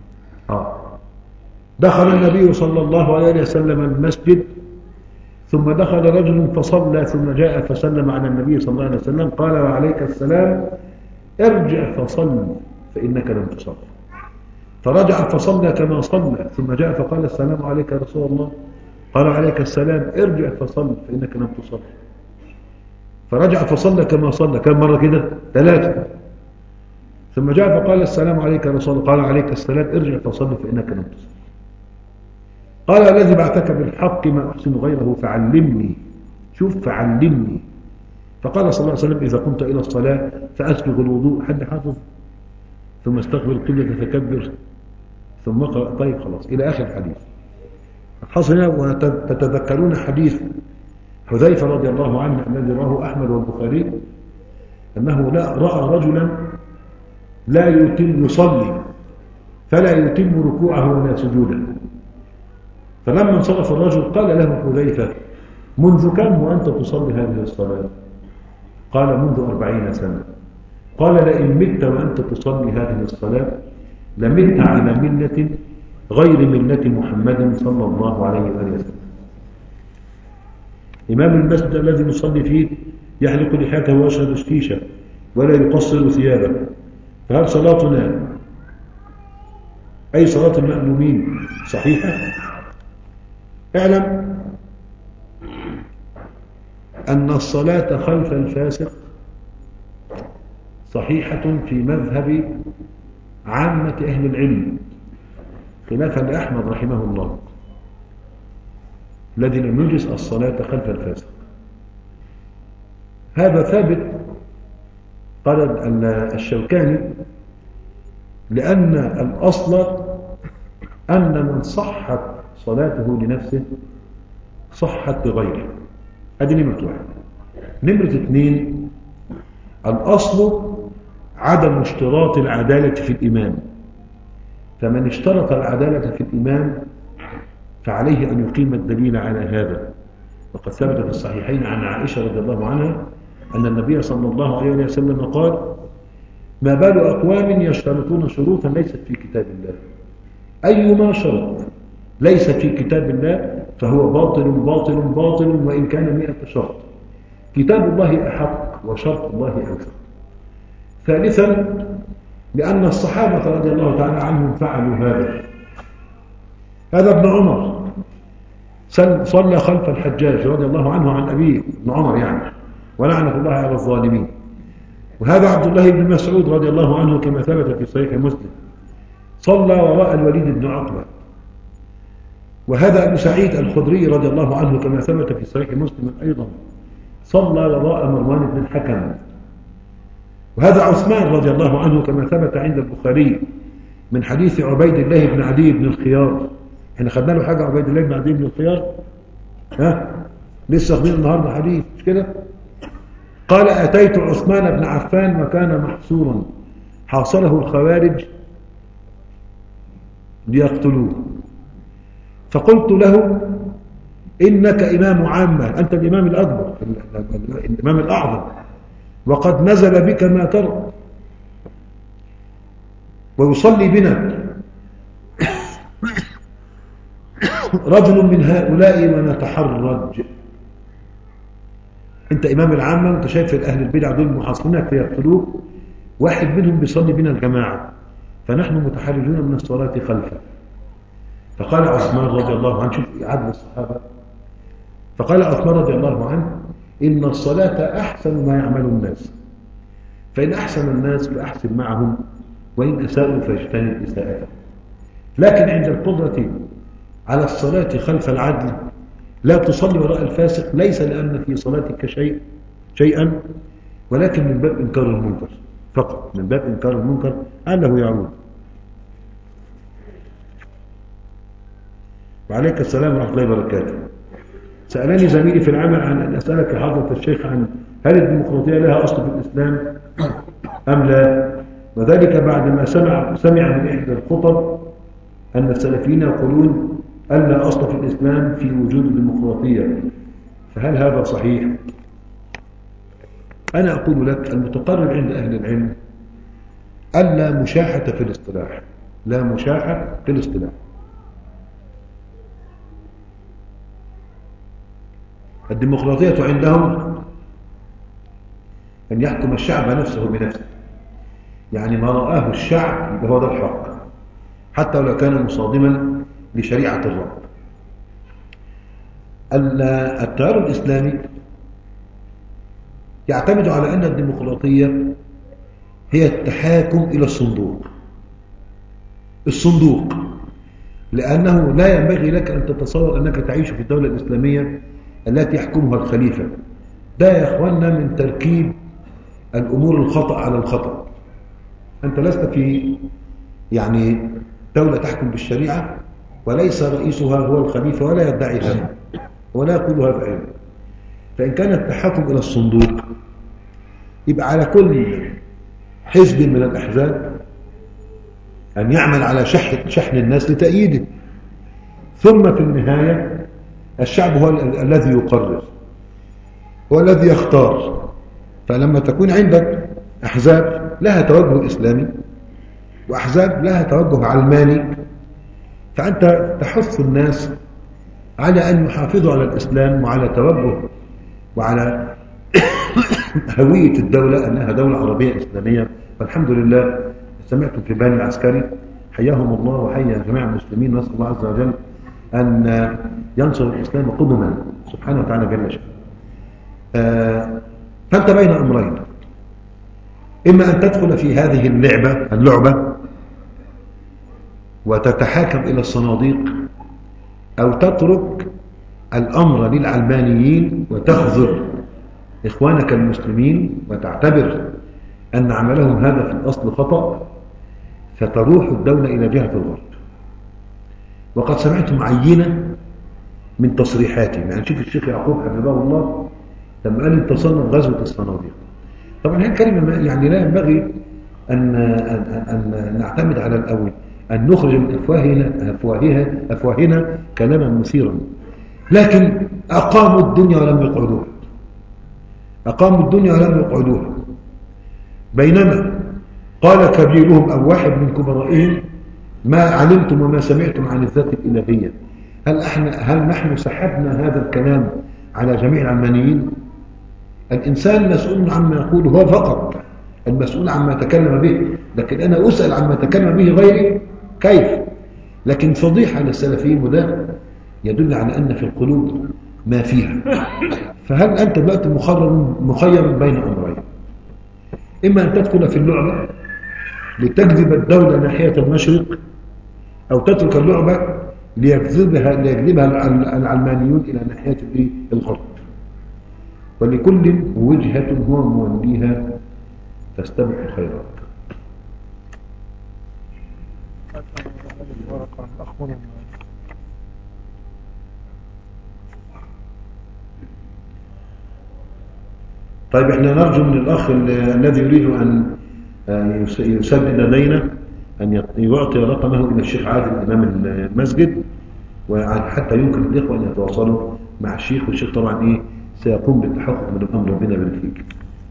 دخل النبي صلى الله عليه وسلم المسجد، ثم دخل رجل فصلى، ثم جاء فسلم على النبي صلى الله عليه وسلم، قال وعليك السلام، ارجع فصل فإنك لم تصل. فرجع فصلى كما صلى، ثم جاء فقال السلام عليك يا رسول الله، قال عليك السلام، ارجع فصل فإنك لم تصل. فرجع فصلى كما صلى، كم مرة كده؟ 3. ثم جاء فقال السلام عليك يا رسول الله، قال عليك السلام، ارجع فصل فإنك لم تصل. قال الذي بعثك بالحق ما أحسن غيره فعلمني. شوف، فعلمني. فقال صلى الله عليه وسلم إذا قمت إلى الصلاة فأسبغ الوضوء، حد حافظ، ثم استقبل القبلة تكبر، ثم اقرأ. طيب خلاص إلى آخر الحديث. حصل وتتذكرون حديث حذيفة رضي الله عنه الذي رواه أحمد والبخاري، أنه رأى رجلا لا يتم يصلي فلا يتم ركوعه ولا سجوده، فلما انصرف الرجل قال له حذيفة منذ كم وأنت تصلي هذه الصلاة؟ قال منذ 40 سنة. قال لئن مت وأنت تصلي هذه الصلاة لمت على ملة غير ملة محمد صلى الله عليه وسلم. إمام المسجد الذي نصلي فيه يحلق لحيته ويشرب الشيشة ولا يقصر ثيابه، فهل صلاتنا أي صلاة المأمومين صحيحة؟ اعلم أن الصلاة خلف الفاسق صحيحة في مذهب عامة أهل العلم، خلافا لأحمد رحمه الله الذي لم يجز الصلاة خلف الفاسق. هذا ثابت، قال الشوكاني، لأن الأصل أن من صحت صلاته لنفسه صحت لغيره. هذه نمرة واحد. نمرة اثنين، الأصل عدم اشتراط العدالة في الإمام، فمن اشترط العدالة في الإمام فعليه أن يقيم الدليل على هذا. وقد ثبت في الصحيحين عن عائشة رضي الله عنها أن النبي صلى الله عليه وسلم قال: ما بال أقوام يشترطون شروطا ليست في كتاب الله، أيما شرط ليس في كتاب الله فهو باطل باطل باطل وإن كان 100 شرط. كتاب الله أحق وشرط الله أوثق. ثالثا، لأن الصحابة رضي الله تعالى عنهم فعلوا هذا ابن عمر صلى خلف الحجاج رضي الله عنه عن أبيه ابن عمر يعني، ولعنة الله على الظالمين. وهذا عبد الله بن مسعود رضي الله عنه كما ثبت في صحيح مسلم صلى وراء الوليد بن عقبة. وهذا أبو سعيد الخدري رضي الله عنه كما ثبت في صحيح مسلم أيضا صلى وراء مروان بن الحكم. وهذا عثمان رضي الله عنه كما ثبت عند البخاري من حديث عبيد الله بن عدي بن الخيار. احنا خدنا له حاجة عبيد الله بن عدي بن الخيار؟ لسه خدين النهارده حديث مش كده؟ قال: أتيت عثمان بن عفان وكان محصورا حاصره الخوارج ليقتلوه، فقلت له: إنك إمام عامة، أنت الإمام الأكبر الإمام الأعظم، وقد نزل بك ما ترى، ويصلي بنا رجل من هؤلاء ونتحرج. أنت إمام العامة وأنت شايف أهل البدع دول محاصرينك ليقتلوك، واحد منهم بيصلي بنا الجماعة، فنحن متحرجون من الصلاة خلفه. فقال عثمان رضي الله عنه، شوف عدل الصحابة، فقال عثمان رضي الله عنه: إن الصلاة أحسن ما يعمل الناس، فإن أحسن الناس فأحسن معهم، وإن أساءوا فاجتنب إساءتهم. لكن عند القدرة على الصلاة خلف العدل لا تصلي وراء الفاسق، ليس لأن في صلاتك شيئا، ولكن من باب إنكار المنكر فقط، من باب إنكار المنكر أنه يعود. وعليك السلام ورحمة الله وبركاته. سألني زميلي في العمل عن أن أسألك حضرة الشيخ عن هل الديمقراطية لها أصل في الإسلام أم لا، وذلك بعدما سمع من إحدى الخطب أن السلفيين يقولون أن لا أصل في الإسلام في وجود الديمقراطية، فهل هذا صحيح؟ أنا أقول لك المتقرر عند أهل العلم ألا مشاحة في الاصطلاح، لا مشاحة في الاصطلاح. الديمقراطية عندهم أن يحكم الشعب نفسه بنفسه، يعني ما رآه الشعب هو ده الحق حتى ولو كان مصادما لشريعة الرب. التيار الإسلامي يعتمد على أن الديمقراطية هي التحاكم إلى الصندوق، لأنه لا ينبغي لك أن تتصور أنك تعيش في الدولة الإسلامية التي يحكمها الخليفة. ده يا أخواننا من تركيب الأمور الخطأ على الخطأ. أنت لست في يعني دولة تحكم بالشريعة وليس رئيسها هو الخليفة ولا يدعي هذا ولا يقول هذا أيضا. فإن كان التحكم إلى الصندوق يبقى على كل حزب من الأحزاب أن يعمل على شحن الناس لتأييده، ثم في النهاية الشعب هو الذي يقرر، هو الذي يختار. فلما تكون عندك أحزاب لها توجه إسلامي وأحزاب لها توجه علماني، فأنت تحث الناس على أن يحافظوا على الإسلام وعلى توجه وعلى هوية الدولة أنها دولة عربية إسلامية. والحمد لله سمعتم في بيان العسكري حياهم الله وحيا جميع المسلمين، نسأل الله عز وجل أن ينصر الإسلام قدما سبحانه وتعالى جل شأنه. فأنت بين أمرين، إما أن تدخل في هذه اللعبة وتتحاكم إلى الصناديق، أو تترك الأمر للعلمانيين وتخذل إخوانك المسلمين وتعتبر أن عملهم هذا في الأصل خطأ، فتروح الدولة إلى جهة الغرب. وقد سمعتم عينة من تصريحاتهم، يعني شوف الشيخ يعقوب حفظه الله لما قال انتصرنا بغزوة الصناديق. طبعا هي كلمة يعني لا ينبغي أن نعتمد على الأول، أن نخرج من أفواهنا كلاما مثيرا، لكن أقاموا الدنيا ولم يقعدوها. بينما قال كبيرهم أو واحد من كبرائهم ما علمتم وما سمعتم عن الذات الإلهية. هل نحن سحبنا هذا الكلام على جميع العلمانيين؟ الإنسان مسؤول عما يقول هو فقط، المسؤول عما تكلم به، لكن أنا أسأل عما تكلم به غيري كيف؟ لكن فضيحة للسلفيين، وده يدل على أن في القلوب ما فيها. فهل أنت دلوقتي مخير بين أمرين، إما أن تدخل في اللعبة لتجذب الدولة ناحية المشرق، أو تترك اللعبة ليجذبها العلمانيون إلى ناحية الغرب. ولكل وجهة هو موليها فاستبقوا الخيرات. طيب احنا نرجو من الأخ الذي يريد أن يسدد دينه أن يعطي رقمه إلى الشيخ عادل إمام المسجد، وحتى يمكن الإخوة أن يتواصلوا مع الشيخ، والشيخ طبعا سيقوم بالتحقق من الأمر. ربنا يبارك فيك.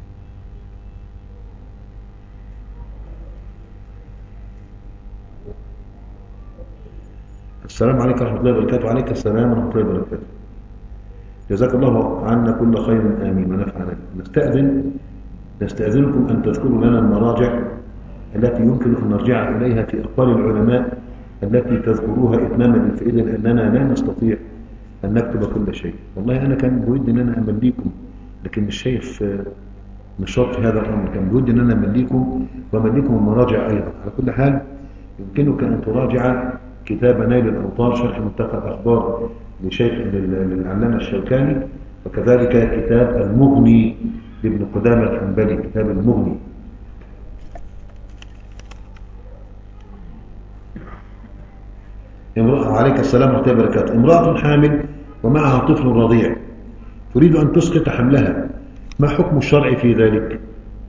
السلام عليكم ورحمة الله وبركاته. وعليك السلام ورحمة الله وبركاته. جزاك الله عنا كل خير، آمين ونفعنا. نستأذنكم أن تذكروا لنا المراجع التي يمكن أن نرجع إليها في أقوال العلماء التي تذكروها إتماما للفائدة، لأننا لا نستطيع أن نكتب كل شيء. والله أنا كان بودي أن أنا أمليكم، لكن مش شايف نشاط في هذا الأمر. كان بودي أن أنا أمليكم وأمليكم المراجع أيضا. على كل حال يمكنك أن تراجع كتاب نيل الأوطار شرح منتقى الأخبار للعلامة الشوكاني، وكذلك كتاب المغني لابن قدامة الحنبلي، كتاب المغني. عليك السلام ورحمة الله وبركاته. امرأة حامل ومعها طفل رضيع تريد أن تسقط حملها، ما حكم الشرع في ذلك؟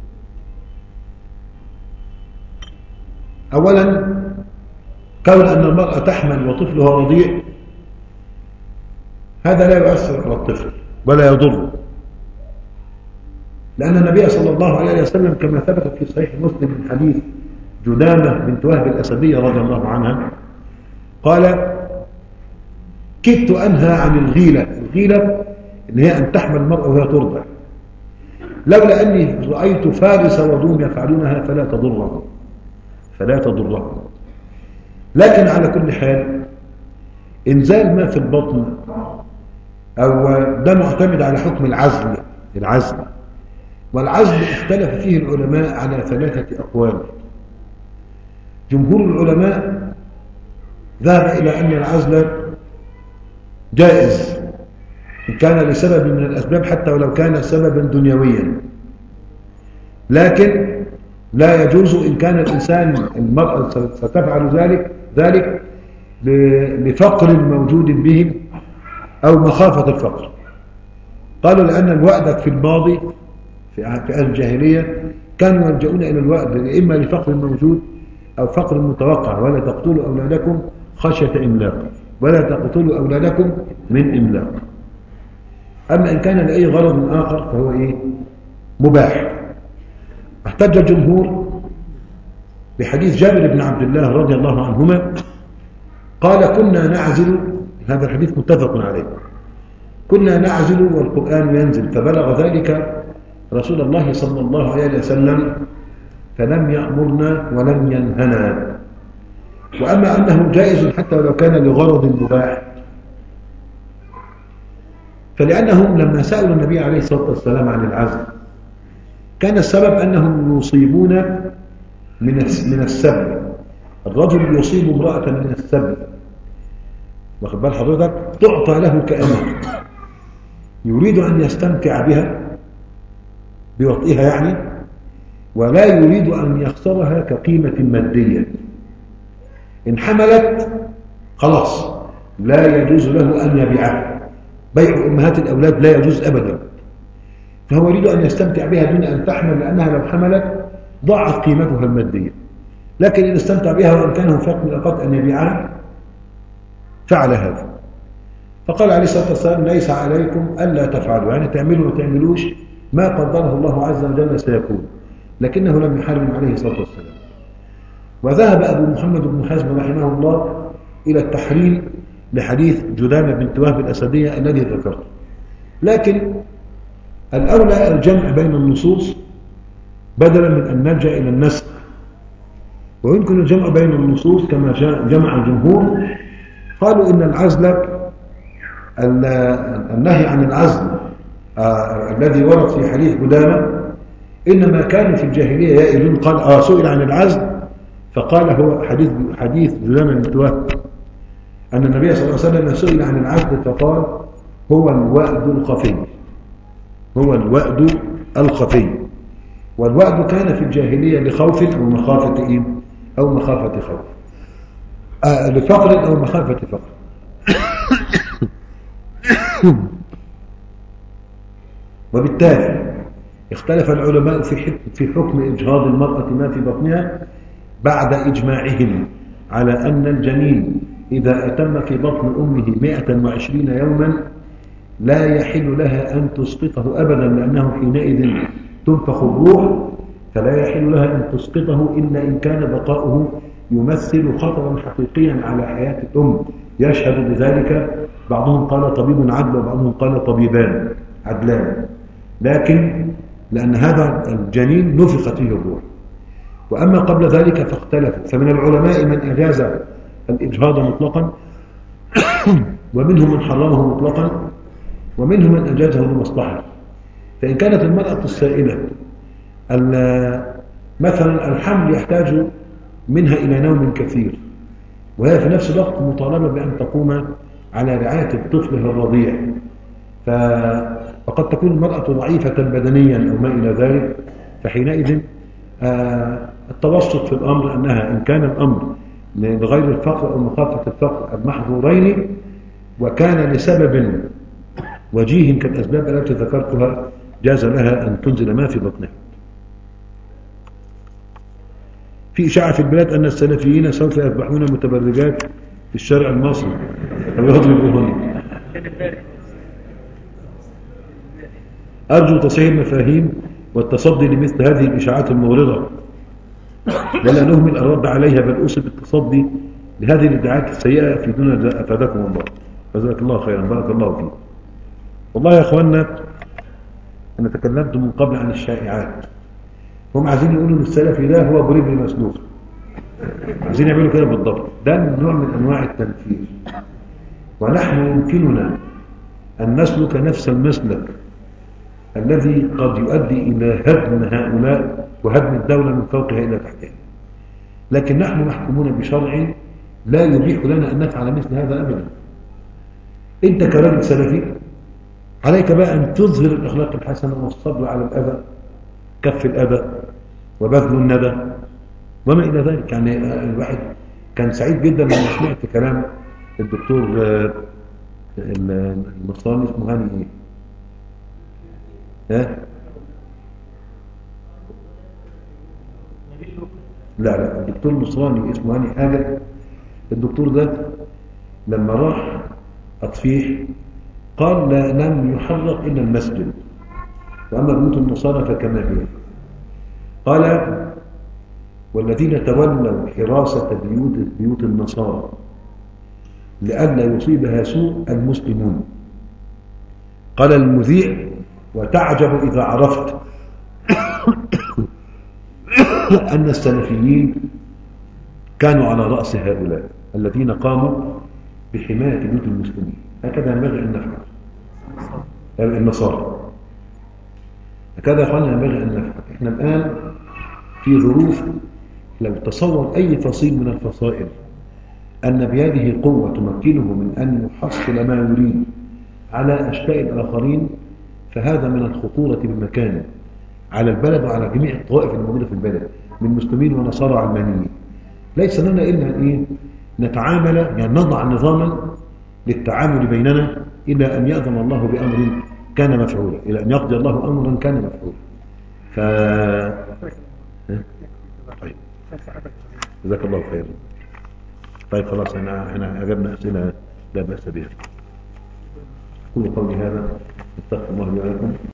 أولا، كون أن المرأة تحمل وطفلها رضيع هذا لا يؤثر على الطفل ولا يضره، لأن النبي صلى الله عليه وسلم كما ثبت في صحيح مسلم من حديث جدامة بنت وهب الأسدية رضي الله عنها قال: كدت أنهى عن الغيلة إن هي أن تحمل المرأة وهي ترضع، لولا أني رأيت فارس وروم يفعلونها فلا تضرهم. لكن على كل حال إنزال ما في البطن أو ده معتمد على حكم العزل، والعزل اختلف فيه العلماء على 3 أقوال. جمهور العلماء ذهب إلى أن العزل جائز إن كان لسبب من الأسباب، حتى ولو كان سببا دنيويا، لكن لا يجوز إن كان المرأة ستفعل ذلك لفقر موجود بهم أو مخافة الفقر. قالوا لأن الوأد في الماضي في أهل الجاهلية كانوا يلجؤون إلى الوأد إما لفقر موجود أو فقر متوقع. ولا تقتلوا أولادكم خشية إملاق، ولا تقتلوا أولادكم من إملاق. أما إن كان لأي غرض آخر فهو مباح. احتج الجمهور بحديث جابر بن عبد الله رضي الله عنهما قال: كنا نعزل، هذا الحديث متفق عليه، كنا نعزل والقرآن ينزل، فبلغ ذلك رسول الله صلى الله عليه وسلم فلم يأمرنا ولم ينهنا. وأما أنه جائز حتى ولو كان لغرض مباح، فلأنهم لما سألوا النبي عليه الصلاة والسلام عن العزل كان السبب أنهم يصيبون من السبب. الرجل يصيب امرأة من السبب، واخد بال حضرتك، تعطى له كأمة، يريد أن يستمتع بها بوطئها يعني، ولا يريد أن يخسرها كقيمة مادية. إن حملت خلاص لا يجوز له أن يبيعها، بيع أمهات الأولاد لا يجوز أبدا، فهو يريد أن يستمتع بها دون أن تحمل، لأنها لو حملت ضاعت قيمتها المادية. لكن إن استمتع بها وإمكانه في وقت من الأوقات أن يبيعها فعل هذا. فقال عليه الصلاة والسلام ليس عليكم ألا تفعلوا، يعني تعملوا وتعملوش ما قدره الله عز وجل سيكون، لكنه لم يحرم عليه الصلاة والسلام. وذهب أبو محمد بن حزم رحمه الله إلى التحريم لحديث جدامة بنت وهب الأسدية الذي ذكرته، لكن الأولى الجمع بين النصوص بدلا من أن نلجأ إلى النسخ. ويمكن الجمع بين النصوص كما جمع الجمهور، قالوا إن العزل النهي عن العزل الذي ورد في حديث جدامة إنما كان في الجاهلية يائلون. قال سئل عن العزل فقال هو حديث جدامة بنت وهب أن النبي صلى الله عليه وسلم سئل عن العزل فقال هو الوأد الخفي، هو الوأد الخفي. والوأد كان في الجاهلية لخوف أو مخافة إيه؟ أو مخافة خوف، لفقر أو مخافة فقر. وبالتالي اختلف العلماء في حكم إجهاض المرأة ما في بطنها بعد إجماعهم على أن الجنين إذا أتم في بطن أمه 120 يوما لا يحل لها أن تسقطه أبدا، لأنه حينئذ تنفخ الروح، فلا يحل لها أن تسقطه إلا إن كان بقاؤه يمثل خطرا حقيقيا على حياة الأم يشهد بذلك بعضهم قال طبيب عدل وبعضهم قال طبيبان عدلان، لكن لأن هذا الجنين نفخت فيه الروح. وأما قبل ذلك فاختلفوا، فمن العلماء من أجاز الإجهاض مطلقا ومنهم من حرمه مطلقا ومنهم من أجازه لمصلحة. فإن كانت المرأة السائلة مثلا الحمل يحتاج منها إلى نوم كثير، وهي في نفس الوقت مطالبة بأن تقوم على رعاية الطفل الرضيع، فقد تكون المرأة ضعيفة بدنيا أو ما إلى ذلك، فحينئذ التوسط في الأمر أنها إن كان الأمر لغير الفقر أو مخافة الفقر المحظورين وكان لسبب وجيه كالأسباب التي ذكرتها جاز لها أن تنزل ما في بطنها. في إشاعة في البلاد أن السلفيين سوف يذبحون متبرجات في الشارع المصري أو يضربوهن. أرجو تصحيح المفاهيم والتصدي لمثل هذه الإشاعات المغرضة، ولا نهمل الرد عليها، بل أوصي بالتصدي لهذه الادعاءات السيئة في دون أفادكم الله. جزاك الله خيرا، بارك الله فيك. والله يا أخوانا أنا تكلمت من قبل عن الشائعات، هم عايزين يقولوا ان السلفي ده هو بريد المسلوخ، عايزين يعملوا كده بالضبط. ده نوع من انواع التنفير، ونحن يمكننا ان نسلك نفس المسلك الذي قد يؤدي الى هدم هؤلاء وهدم الدولة من فوقها الى تحتها، لكن نحن محكومون بشرع لا يبيح لنا ان نفعل مثل هذا ابدا. انت كرجل سلفي عليك بقى ان تظهر الاخلاق الحسنه والصبر على الاذى، كف الأذى وبذل الندى وما إلى ذلك. يعني الواحد كان سعيد جدا لما سمعت كلام الدكتور النصراني اسمه هاني ايه؟ لا الدكتور النصراني اسمه هاني حاجة. الدكتور ده لما راح أطفيح قال لم يحرق إلا المسجد، وأما بيوت النصارى فكما هي. قال والذين تولوا حراسة بيوت النصارى لئلا يصيبها سوء المسلمون. قال المذيع وتعجب إذا عرفت أن السلفيين كانوا على رأس هؤلاء الذين قاموا بحماية بيوت المسلمين. هكذا ينبغي أن نفعل. النصارى هكذا قال ينبغي أن نفعل. احنا الآن في ظروف لو تصور أي فصيل من الفصائل أن بيده قوة تمكنه من أن يحصل ما يريد على أشكال الآخرين، فهذا من الخطورة بمكانه على البلد وعلى جميع الطوائف الموجودة في البلد من مسلمين ونصارى علمانيين. ليس لنا إلا أن نتعامل، يعني نضع نظاما للتعامل بيننا إلى أن يأذن الله بأمر كان مفعولا، إلى أن يقضي الله أمرا كان مفعولا. طيب جزاك الله خير. طيب خلاص احنا أجبنا أسئلة لا بأس بها. أقول قولي هذا، استغفر الله لي ولكم.